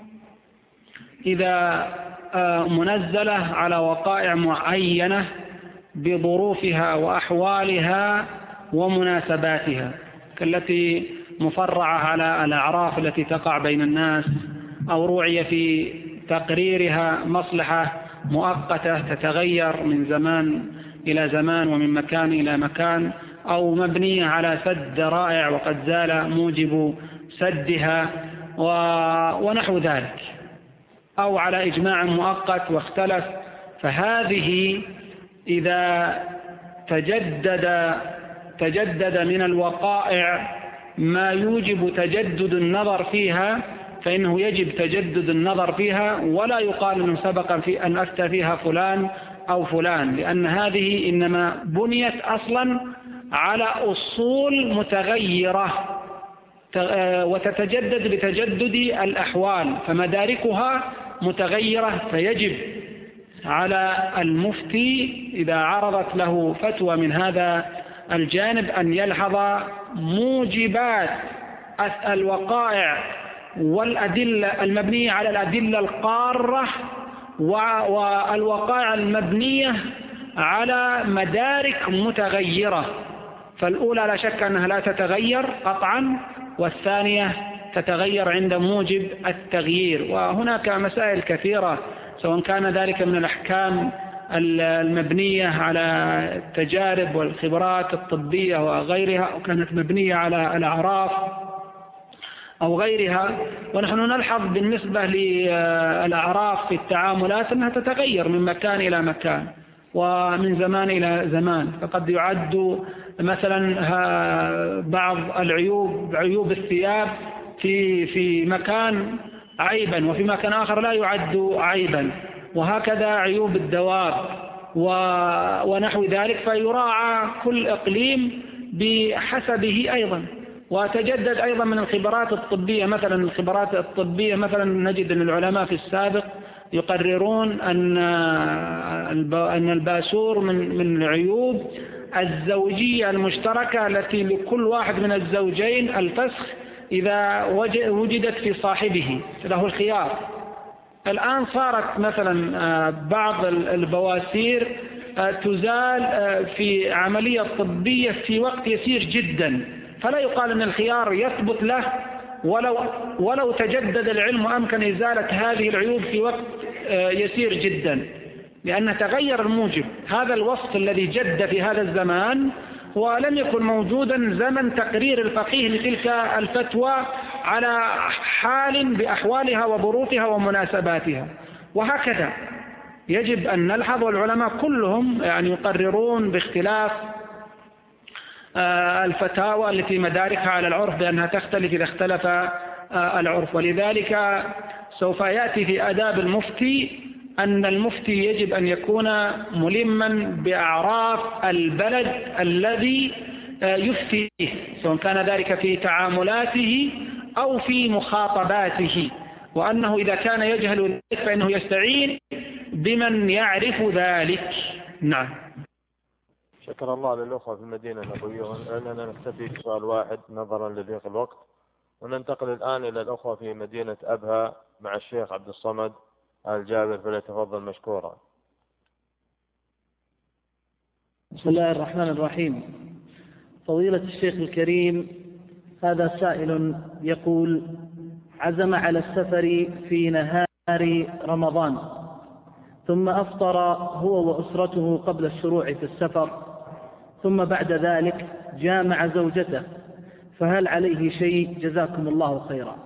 إذا منزلة على وقائع معينة بظروفها وأحوالها ومناسباتها، كالتي مفرعة على الأعراف التي تقع بين الناس، أو روعي في تقريرها مصلحة مؤقتة تتغير من زمان إلى زمان ومن مكان إلى مكان، أو مبنية على سد ذرائع وقد زال موجب سدها ونحو ذلك، أو على إجماع مؤقت واختلف. فهذه إذا تجدد تجدد من الوقائع ما يوجب تجدد النظر فيها، فإنه يجب تجدد النظر فيها، ولا يقال أنه سبق في أن أفتى فيها فلان أو فلان، لأن هذه إنما بنيت أصلا على أصول متغيرة وتتجدد بتجدد الأحوال، فمداركها متغيرة. فيجب على المفتي إذا عرضت له فتوى من هذا الجانب أن يلحظ موجبات الوقائع والأدلة المبنية على الأدلة القارة والوقائع المبنية على مدارك متغيرة. فالأولى لا شك أنها لا تتغير قطعا، والثانية تتغير عند موجب التغيير. وهناك مسائل كثيرة سواء كان ذلك من الأحكام المبنية على التجارب والخبرات الطبية وغيرها، أو كانت مبنية على الأعراف أو غيرها. ونحن نلحظ بالنسبة للأعراف في التعاملات أنها تتغير من مكان إلى مكان ومن زمان إلى زمان، فقد يعد مثلا بعض العيوب عيوب الثياب في في مكان عيبا، وفي مكان آخر لا يعد عيبا، وهكذا عيوب الدواب ونحو ذلك. فيراعى كل إقليم بحسبه أيضا. وتجدد أيضا من الخبرات الطبية، مثلا الخبرات الطبية مثلا نجد أن العلماء في السابق يقررون أن أن الباسور من من العيوب الزوجية المشتركة التي لكل واحد من الزوجين الفسخ إذا وجدت في صاحبه، له الخيار. الآن صارت مثلا بعض البواسير تزال في عملية طبية في وقت يسير جدا، فلا يقال أن الخيار يثبت له ولو ولو تجدد العلم وأمكن إزالة هذه العيوب في وقت يسير جدا، لأن تغير الموجب. هذا الوصف الذي جد في هذا الزمان ولم يكن موجودا زمن تقرير الفقيه لتلك الفتوى على حال بأحوالها وظروفها ومناسباتها. وهكذا يجب أن نلحظ، والعلماء كلهم يعني يقررون باختلاف الفتاوى التي مداركها على العرف بأنها تختلف إذا اختلف العرف. ولذلك سوف يأتي في آداب المفتي أن المفتي يجب أن يكون ملما بأعراف البلد الذي يفتي فيه، سواء كان ذلك في تعاملاته أو في مخاطباته، وأنه إذا كان يجهل ذلك فإنه يستعين بمن يعرف ذلك. نعم.
شكر الله للأخوة في المدينة النبوية، وأننا نكتفي بسؤال واحد نظرا لضيق الوقت، وننتقل الآن إلى الأخوة في مدينة أبها مع الشيخ عبد الصمد آل جابر، فليتفضل مشكورا.
بسم الله الرحمن الرحيم. فضيلة الشيخ الكريم، هذا سائل يقول: عزم على السفر في نهار رمضان، ثم أفطر هو وأسرته قبل الشروع في السفر، ثم بعد ذلك جامع زوجته، فهل عليه شيء؟ جزاكم الله خيرا.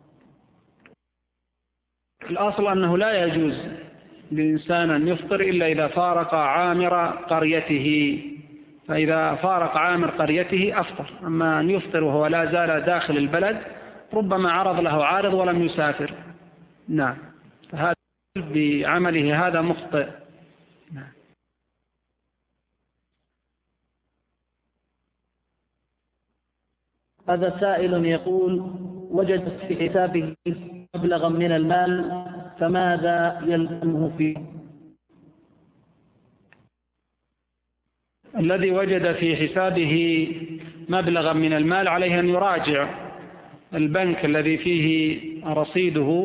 الأصل أنه لا يجوز للإنسان أن يفطر إلا إذا فارق عامر قريته، فإذا فارق عامر قريته أفطر. أما أن يفطر وهو لا زال داخل البلد ربما عرض له عارض ولم يسافر. نعم، فهذا بعمله هذا مخطئ. نعم.
هذا سائل يقول: وجد في حسابه مبلغا من المال، فماذا يلزمه فيه؟
الذي وجد في حسابه مبلغا من المال عليه أن يراجع البنك الذي فيه رصيده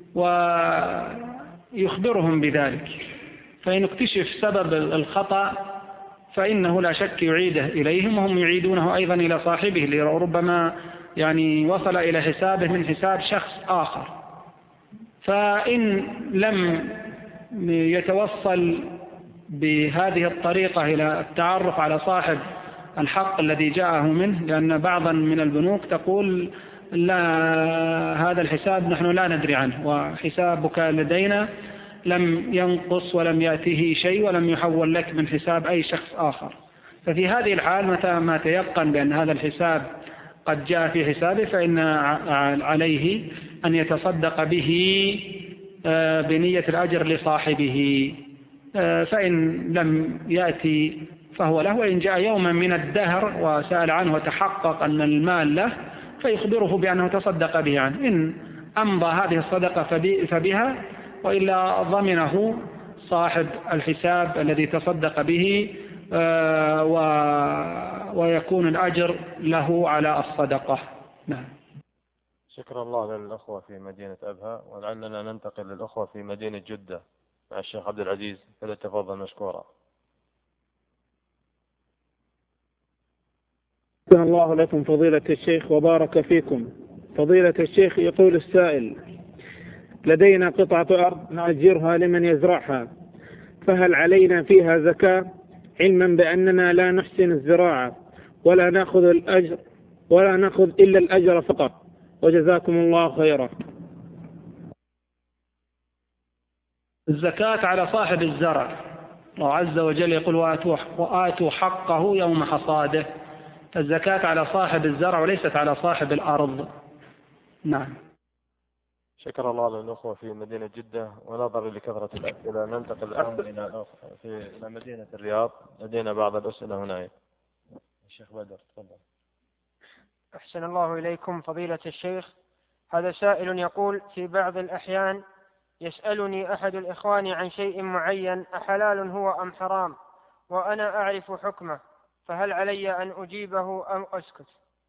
ويخبرهم بذلك، فإن اكتشف سبب الخطأ فإنه لا شك يعيده إليهم، وهم يعيدونه أيضا إلى صاحبه، لربما يعني وصل إلى حسابه من حساب شخص آخر. فإن لم يتوصل بهذه الطريقة إلى التعرف على صاحب الحق الذي جاءه منه، لأن بعضا من البنوك تقول لا، هذا الحساب نحن لا ندري عنه، وحسابك لدينا لم ينقص ولم يأته شيء ولم يحول لك من حساب أي شخص آخر. ففي هذه الحال متى ما تيقن بأن هذا الحساب قد جاء في حسابه فإن عليه أن يتصدق به بنية الأجر لصاحبه، فإن لم يأتي فهو له، وإن جاء يوما من الدهر وسأل عنه وتحقق أن المال له فيخبره بأنه تصدق به عنه. إن أمضى هذه الصدقة فبها، وإلا ضمنه صاحب الحساب الذي تصدق به ويكون الأجر له على الصدقة. نعم.
شكر الله للأخوة في مدينة أبها، ولعلنا ننتقل للأخوة في مدينة جدة مع الشيخ عبد العزيز، فليتفضل مشكورا.
شكرا الله لكم فضيلة الشيخ وبارك فيكم. فضيلة الشيخ، يقول السائل: لدينا قطعة أرض نأجرها لمن يزرعها، فهل علينا فيها زكاة، علما بأننا لا نحسن الزراعة ولا نأخذ الأجر ولا نأخذ إلا الأجر فقط، وجزاكم الله خيرا.
الزكاة على صاحب الزرع، الله عز وجل يقول: وآتوا حقه يوم حصاده. الزكاة على صاحب الزرع وليست على صاحب الأرض. نعم.
شكر الله للأخوة في مدينة جدة، ونظرا لكثرة الأسئلة ننتقل الآن إلى في مدينة الرياض، لدينا بعض الأسئلة هناك. الشيخ بدر تفضل.
أحسن الله إليكم فضيلة الشيخ. هذا سائل يقول: في بعض الأحيان يسألني أحد الإخوان عن شيء معين أحلال هو أم حرام، وأنا أعرف حكمه، فهل علي أن أجيبه أم أسكت؟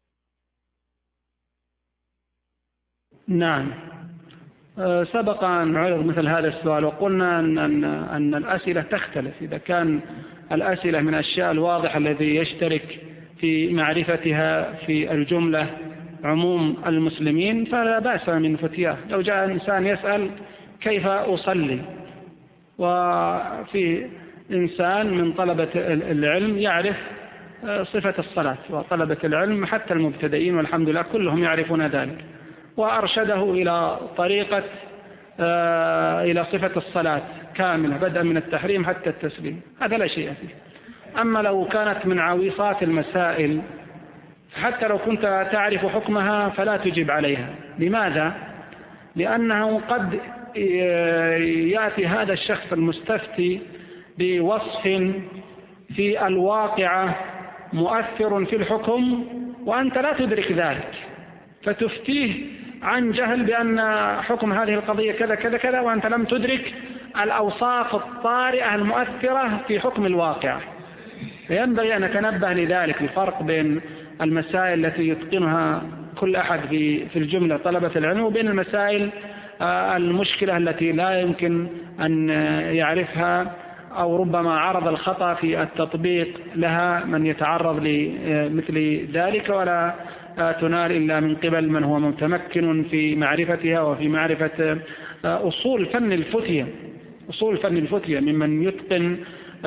نعم، سبق أن نعرض مثل هذا السؤال، وقلنا أن, أن, أن الأسئلة تختلف. إذا كان الأسئلة من الأشياء الواضحة الذي يشترك في معرفتها في الجملة عموم المسلمين فلا بأس من فتياه. لو جاء إنسان يسأل كيف أصلي، وفي إنسان من طلبة العلم يعرف صفة الصلاة، وطلبة العلم حتى المبتدئين والحمد لله كلهم يعرفون ذلك، وأرشده إلى طريقة إلى صفة الصلاة كاملة بدءا من التحريم حتى التسليم، هذا لا شيء فيه. أما لو كانت من عويصات المسائل حتى لو كنت تعرف حكمها فلا تجب عليها. لماذا؟ لأنه قد يأتي هذا الشخص المستفتي بوصف في الواقعة مؤثر في الحكم وأنت لا تدرك ذلك، فتفتيه عن جهل بأن حكم هذه القضية كذا كذا كذا وأنت لم تدرك الأوصاف الطارئة المؤثرة في حكم الواقع. فينبغي أن نتنبه لذلك، الفرق بين المسائل التي يتقنها كل أحد في في الجملة طلبة العلم وبين المسائل المشكلة التي لا يمكن أن يعرفها أو ربما عرض الخطأ في التطبيق لها من يتعرض لمثل ذلك، ولا تنال إلا من قبل من هو متمكن في معرفتها وفي معرفة أصول فن الفتية أصول فن الفتية ممن يتقن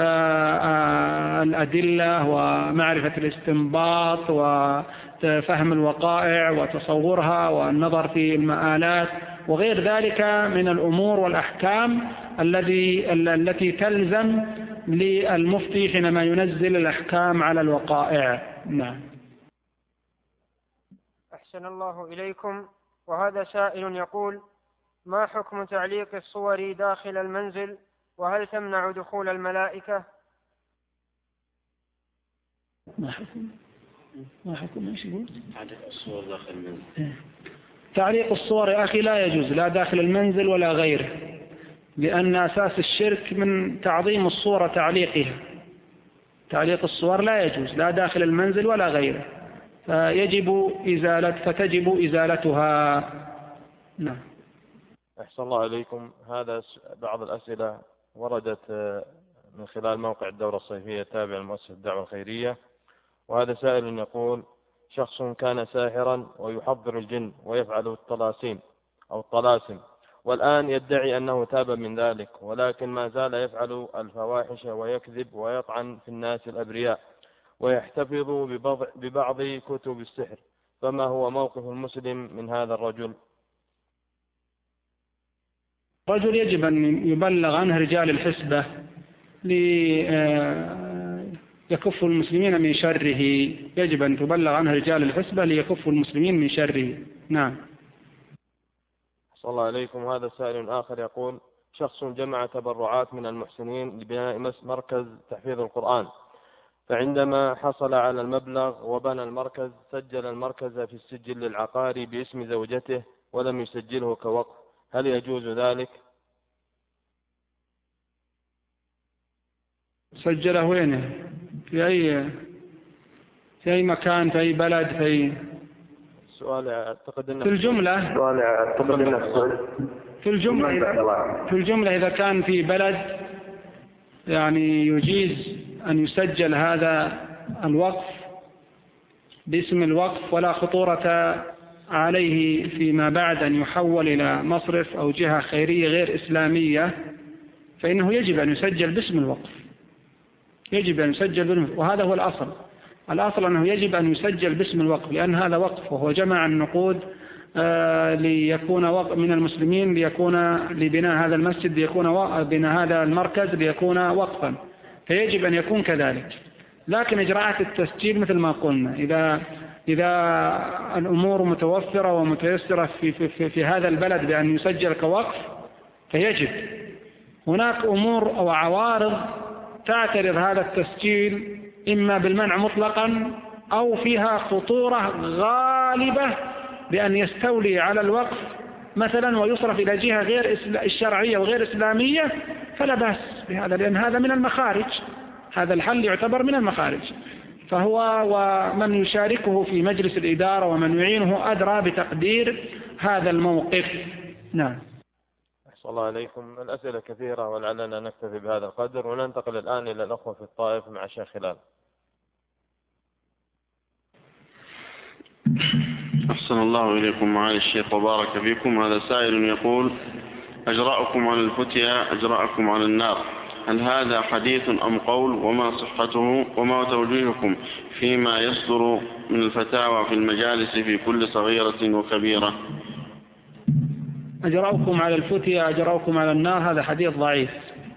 الأدلة ومعرفة الاستنباط وفهم الوقائع وتصورها والنظر في المآلات وغير ذلك من الأمور والأحكام الذي التي تلزم للمفتي حينما ينزل الأحكام على الوقائع. نعم.
أحسن الله إليكم. وهذا سائل يقول: ما حكم تعليق الصور داخل المنزل، وهل تمنع دخول الملائكة؟
ما حكم ما حكم ايش يقول؟
تعليق الصور داخل المنزل.
تعليق الصور يا أخي لا يجوز، لا داخل المنزل ولا غيره، لأن أساس الشرك من تعظيم الصورة تعليقها. تعليق الصور لا يجوز لا داخل المنزل ولا غيره، فيجب إزالة فتجب إزالتها. نعم.
أحسن الله عليكم. هذا بعض الأسئلة وردت من خلال موقع الدورة الصيفية التابع لمؤسسة الدعوة الخيرية. وهذا سائل يقول: شخص كان ساحرا ويحضر الجن ويفعل الطلاسيم أو الطلاسم، والآن يدعي أنه تاب من ذلك، ولكن ما زال يفعل الفواحش ويكذب ويطعن في الناس الأبرياء ويحتفظ ببعض كتب السحر، فما هو موقف المسلم من هذا الرجل؟
رجل يجب أن يبلغ عنه رجال الحسبة ليكف المسلمين من شره، يجب أن تبلغ عنه رجال الحسبة ليكف المسلمين من شره. نعم.
صلى الله عليكم. هذا سائل آخر يقول: شخص جمع تبرعات من المحسنين لبناء مركز تحفيظ القرآن، فعندما حصل على المبلغ وبنى المركز سجل المركز في السجل العقاري باسم زوجته ولم يسجله كوقف، هل يجوز ذلك؟
سجله وين؟ في أي في أي مكان، في أي بلد، في أي
سؤال أعتقد أنه
في الجملة
سؤال أعتقد أنه
في الجملة في الجملة إذا كان في بلد يعني يجيز أن يسجل هذا الوقف باسم الوقف ولا خطورة عليه فيما بعد أن يحول إلى مصرف أو جهة خيرية غير إسلامية، فإنه يجب أن يسجل باسم الوقف، يجب أن يسجل باسم الوقف. وهذا هو الأصل. الأصل أنه يجب أن يسجل باسم الوقف، لأن هذا وقف وهو جمع النقود آه ليكون وقف من المسلمين ليكون لبناء هذا المسجد ليكون بناء هذا المركز ليكون وقفا، فيجب أن يكون كذلك. لكن إجراءات التسجيل مثل ما قلنا، إذا إذا الأمور متوفرة ومتيسرة في, في, في, في هذا البلد بأن يسجل كوقف فيجب. هناك أمور أو عوارض تعترض هذا التسجيل إما بالمنع مطلقا أو فيها خطورة غالبة بأن يستولي على الوقف مثلا ويصرف إلى جهة غير الشرعية وغير إسلامية، فلا بأس بهذا، لأن هذا من المخارج، هذا الحل يعتبر من المخارج. فهو ومن يشاركه في مجلس الإدارة ومن يعينه أدرى بتقدير هذا الموقف. نعم.
أحسن الله عليكم. الأسئلة كثيرة ولعلنا نكتفي بهذا القدر وننتقل الآن إلى الأخوة في الطائف مع الشيخ خلال.
أحسن الله إليكم معالي الشيخ وبارك فيكم. هذا سائل يقول: أجرأكم على الفتية أجرأكم على النار، هل هذا حديث أم قول؟ وما صحته وما توجيهكم فيما يصدر من الفتاوى في المجالس في كل صغيرة وكبيرة؟
أجرأكم على الفتية أجرأكم على النار، هذا حديث ضعيف.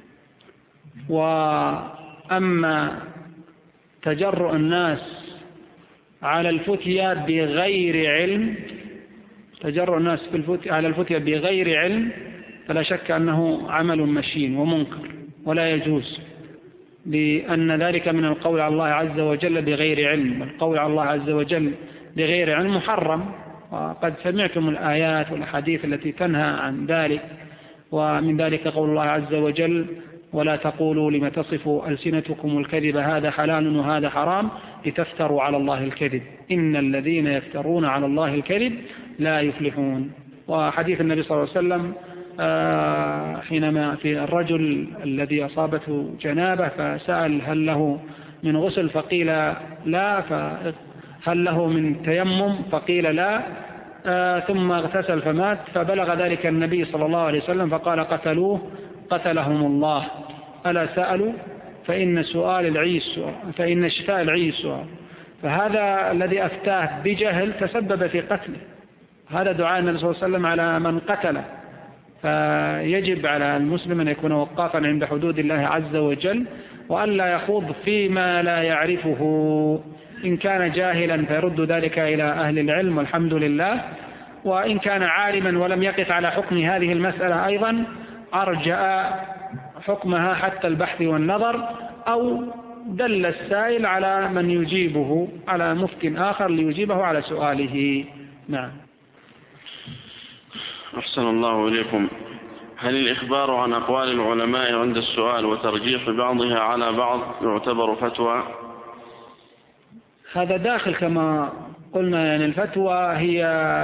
وأما تجرؤ الناس على الفتية بغير علم تجرؤ الناس في الفتية على الفتية بغير علم فلا شك أنه عمل مشين ومنكر ولا يجوز، لأن ذلك من القول على الله عز وجل بغير علم. القول على الله عز وجل بغير علم محرم، وقد سمعتم الآيات والأحاديث التي تنهى عن ذلك، ومن ذلك قول الله عز وجل: ولا تقولوا لما تصف ألسنتكم الكذب هذا حلال وهذا حرام لتفتروا على الله الكذب إن الذين يفترون على الله الكذب لا يفلحون. وحديث النبي صلى الله عليه وسلم حينما في الرجل الذي أصابته جنابة فسأل هل له من غسل فقيل لا، فهل له من تيمم فقيل لا، ثم اغتسل فمات، فبلغ ذلك النبي صلى الله عليه وسلم فقال: قتلوه قتلهم الله، ألا سألوا فإن سؤال العي سؤال فإن شفاء العي سؤال. فهذا الذي أفتاه بجهل تسبب في قتله، هذا دعاء النبي صلى الله عليه وسلم على من قتله. فيجب على المسلم أن يكون وقافا عند حدود الله عز وجل، وألا يخوض فيما لا يعرفه. إن كان جاهلا فيرد ذلك إلى أهل العلم والحمد لله، وإن كان عالما ولم يقف على حكم هذه المسألة أيضا أرجأ حكمها حتى البحث والنظر، أو دل السائل على من يجيبه على مفتٍ آخر ليجيبه على سؤاله. نعم.
أحسن الله إليكم. هل الإخبار عن أقوال العلماء عند السؤال وترجيح بعضها على بعض يعتبر فتوى؟
هذا داخل كما قلنا، يعني الفتوى هي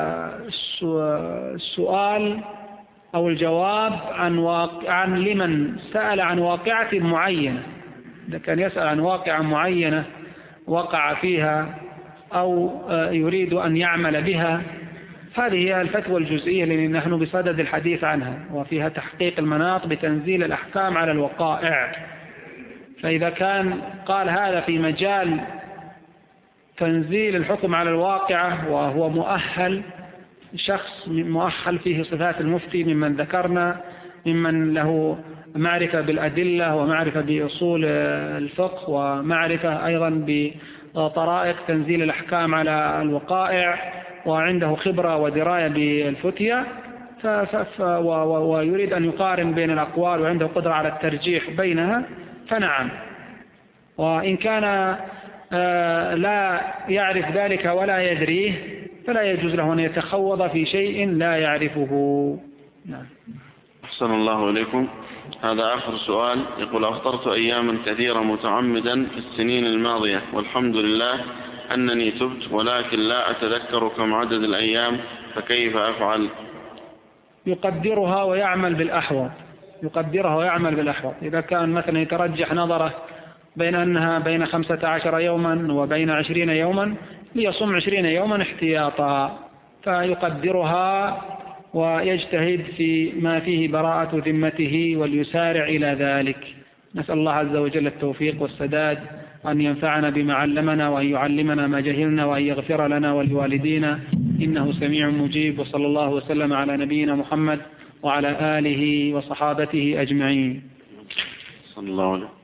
السؤال أو الجواب عن واقع عن لمن سأل عن واقعة معينة. إذا كان يسأل عن واقعة معينة وقع فيها أو يريد أن يعمل بها، هذه هي الفتوى الجزئية التي نحن بصدد الحديث عنها، وفيها تحقيق المناط بتنزيل الأحكام على الوقائع. فإذا كان قال هذا في مجال تنزيل الحكم على الواقعة وهو مؤهل، شخص مؤهل فيه صفات المفتي ممن ذكرنا، ممن له معرفة بالأدلة ومعرفة بأصول الفقه ومعرفة أيضا بطرائق تنزيل الأحكام على الوقائع، وعنده خبرة ودراية بالفتية، ويريد أن يقارن بين الأقوال وعنده قدرة على الترجيح بينها، فنعم. وإن كان لا يعرف ذلك ولا يدريه فلا يجوز له أن يتخوض في شيء لا يعرفه. نعم.
أحسن الله إليكم. هذا آخر سؤال، يقول: أفطرت أياما كثيرة متعمدا في السنين الماضية، والحمد لله أنني تبت، ولكن لا أتذكر كم عدد الأيام، فكيف أفعل؟
يقدرها ويعمل بالأحوط يقدرها ويعمل بالأحوط إذا كان مثلا يترجح نظره بين أنها بين خمسة عشر يوما وبين عشرين يوما، ليصوم عشرين يوما احتياطا، فيقدرها ويجتهد في ما فيه براءة ذمته وليسارع إلى ذلك. نسأل الله عز وجل التوفيق والسداد، وأن ينفعنا بما علمنا، وأن يعلمنا ما جهلنا، وأن يغفر لنا ولوالدينا، إنه سميع مجيب. وصلى الله وسلم على نبينا محمد وعلى آله وصحابته أجمعين.
صلى الله عليه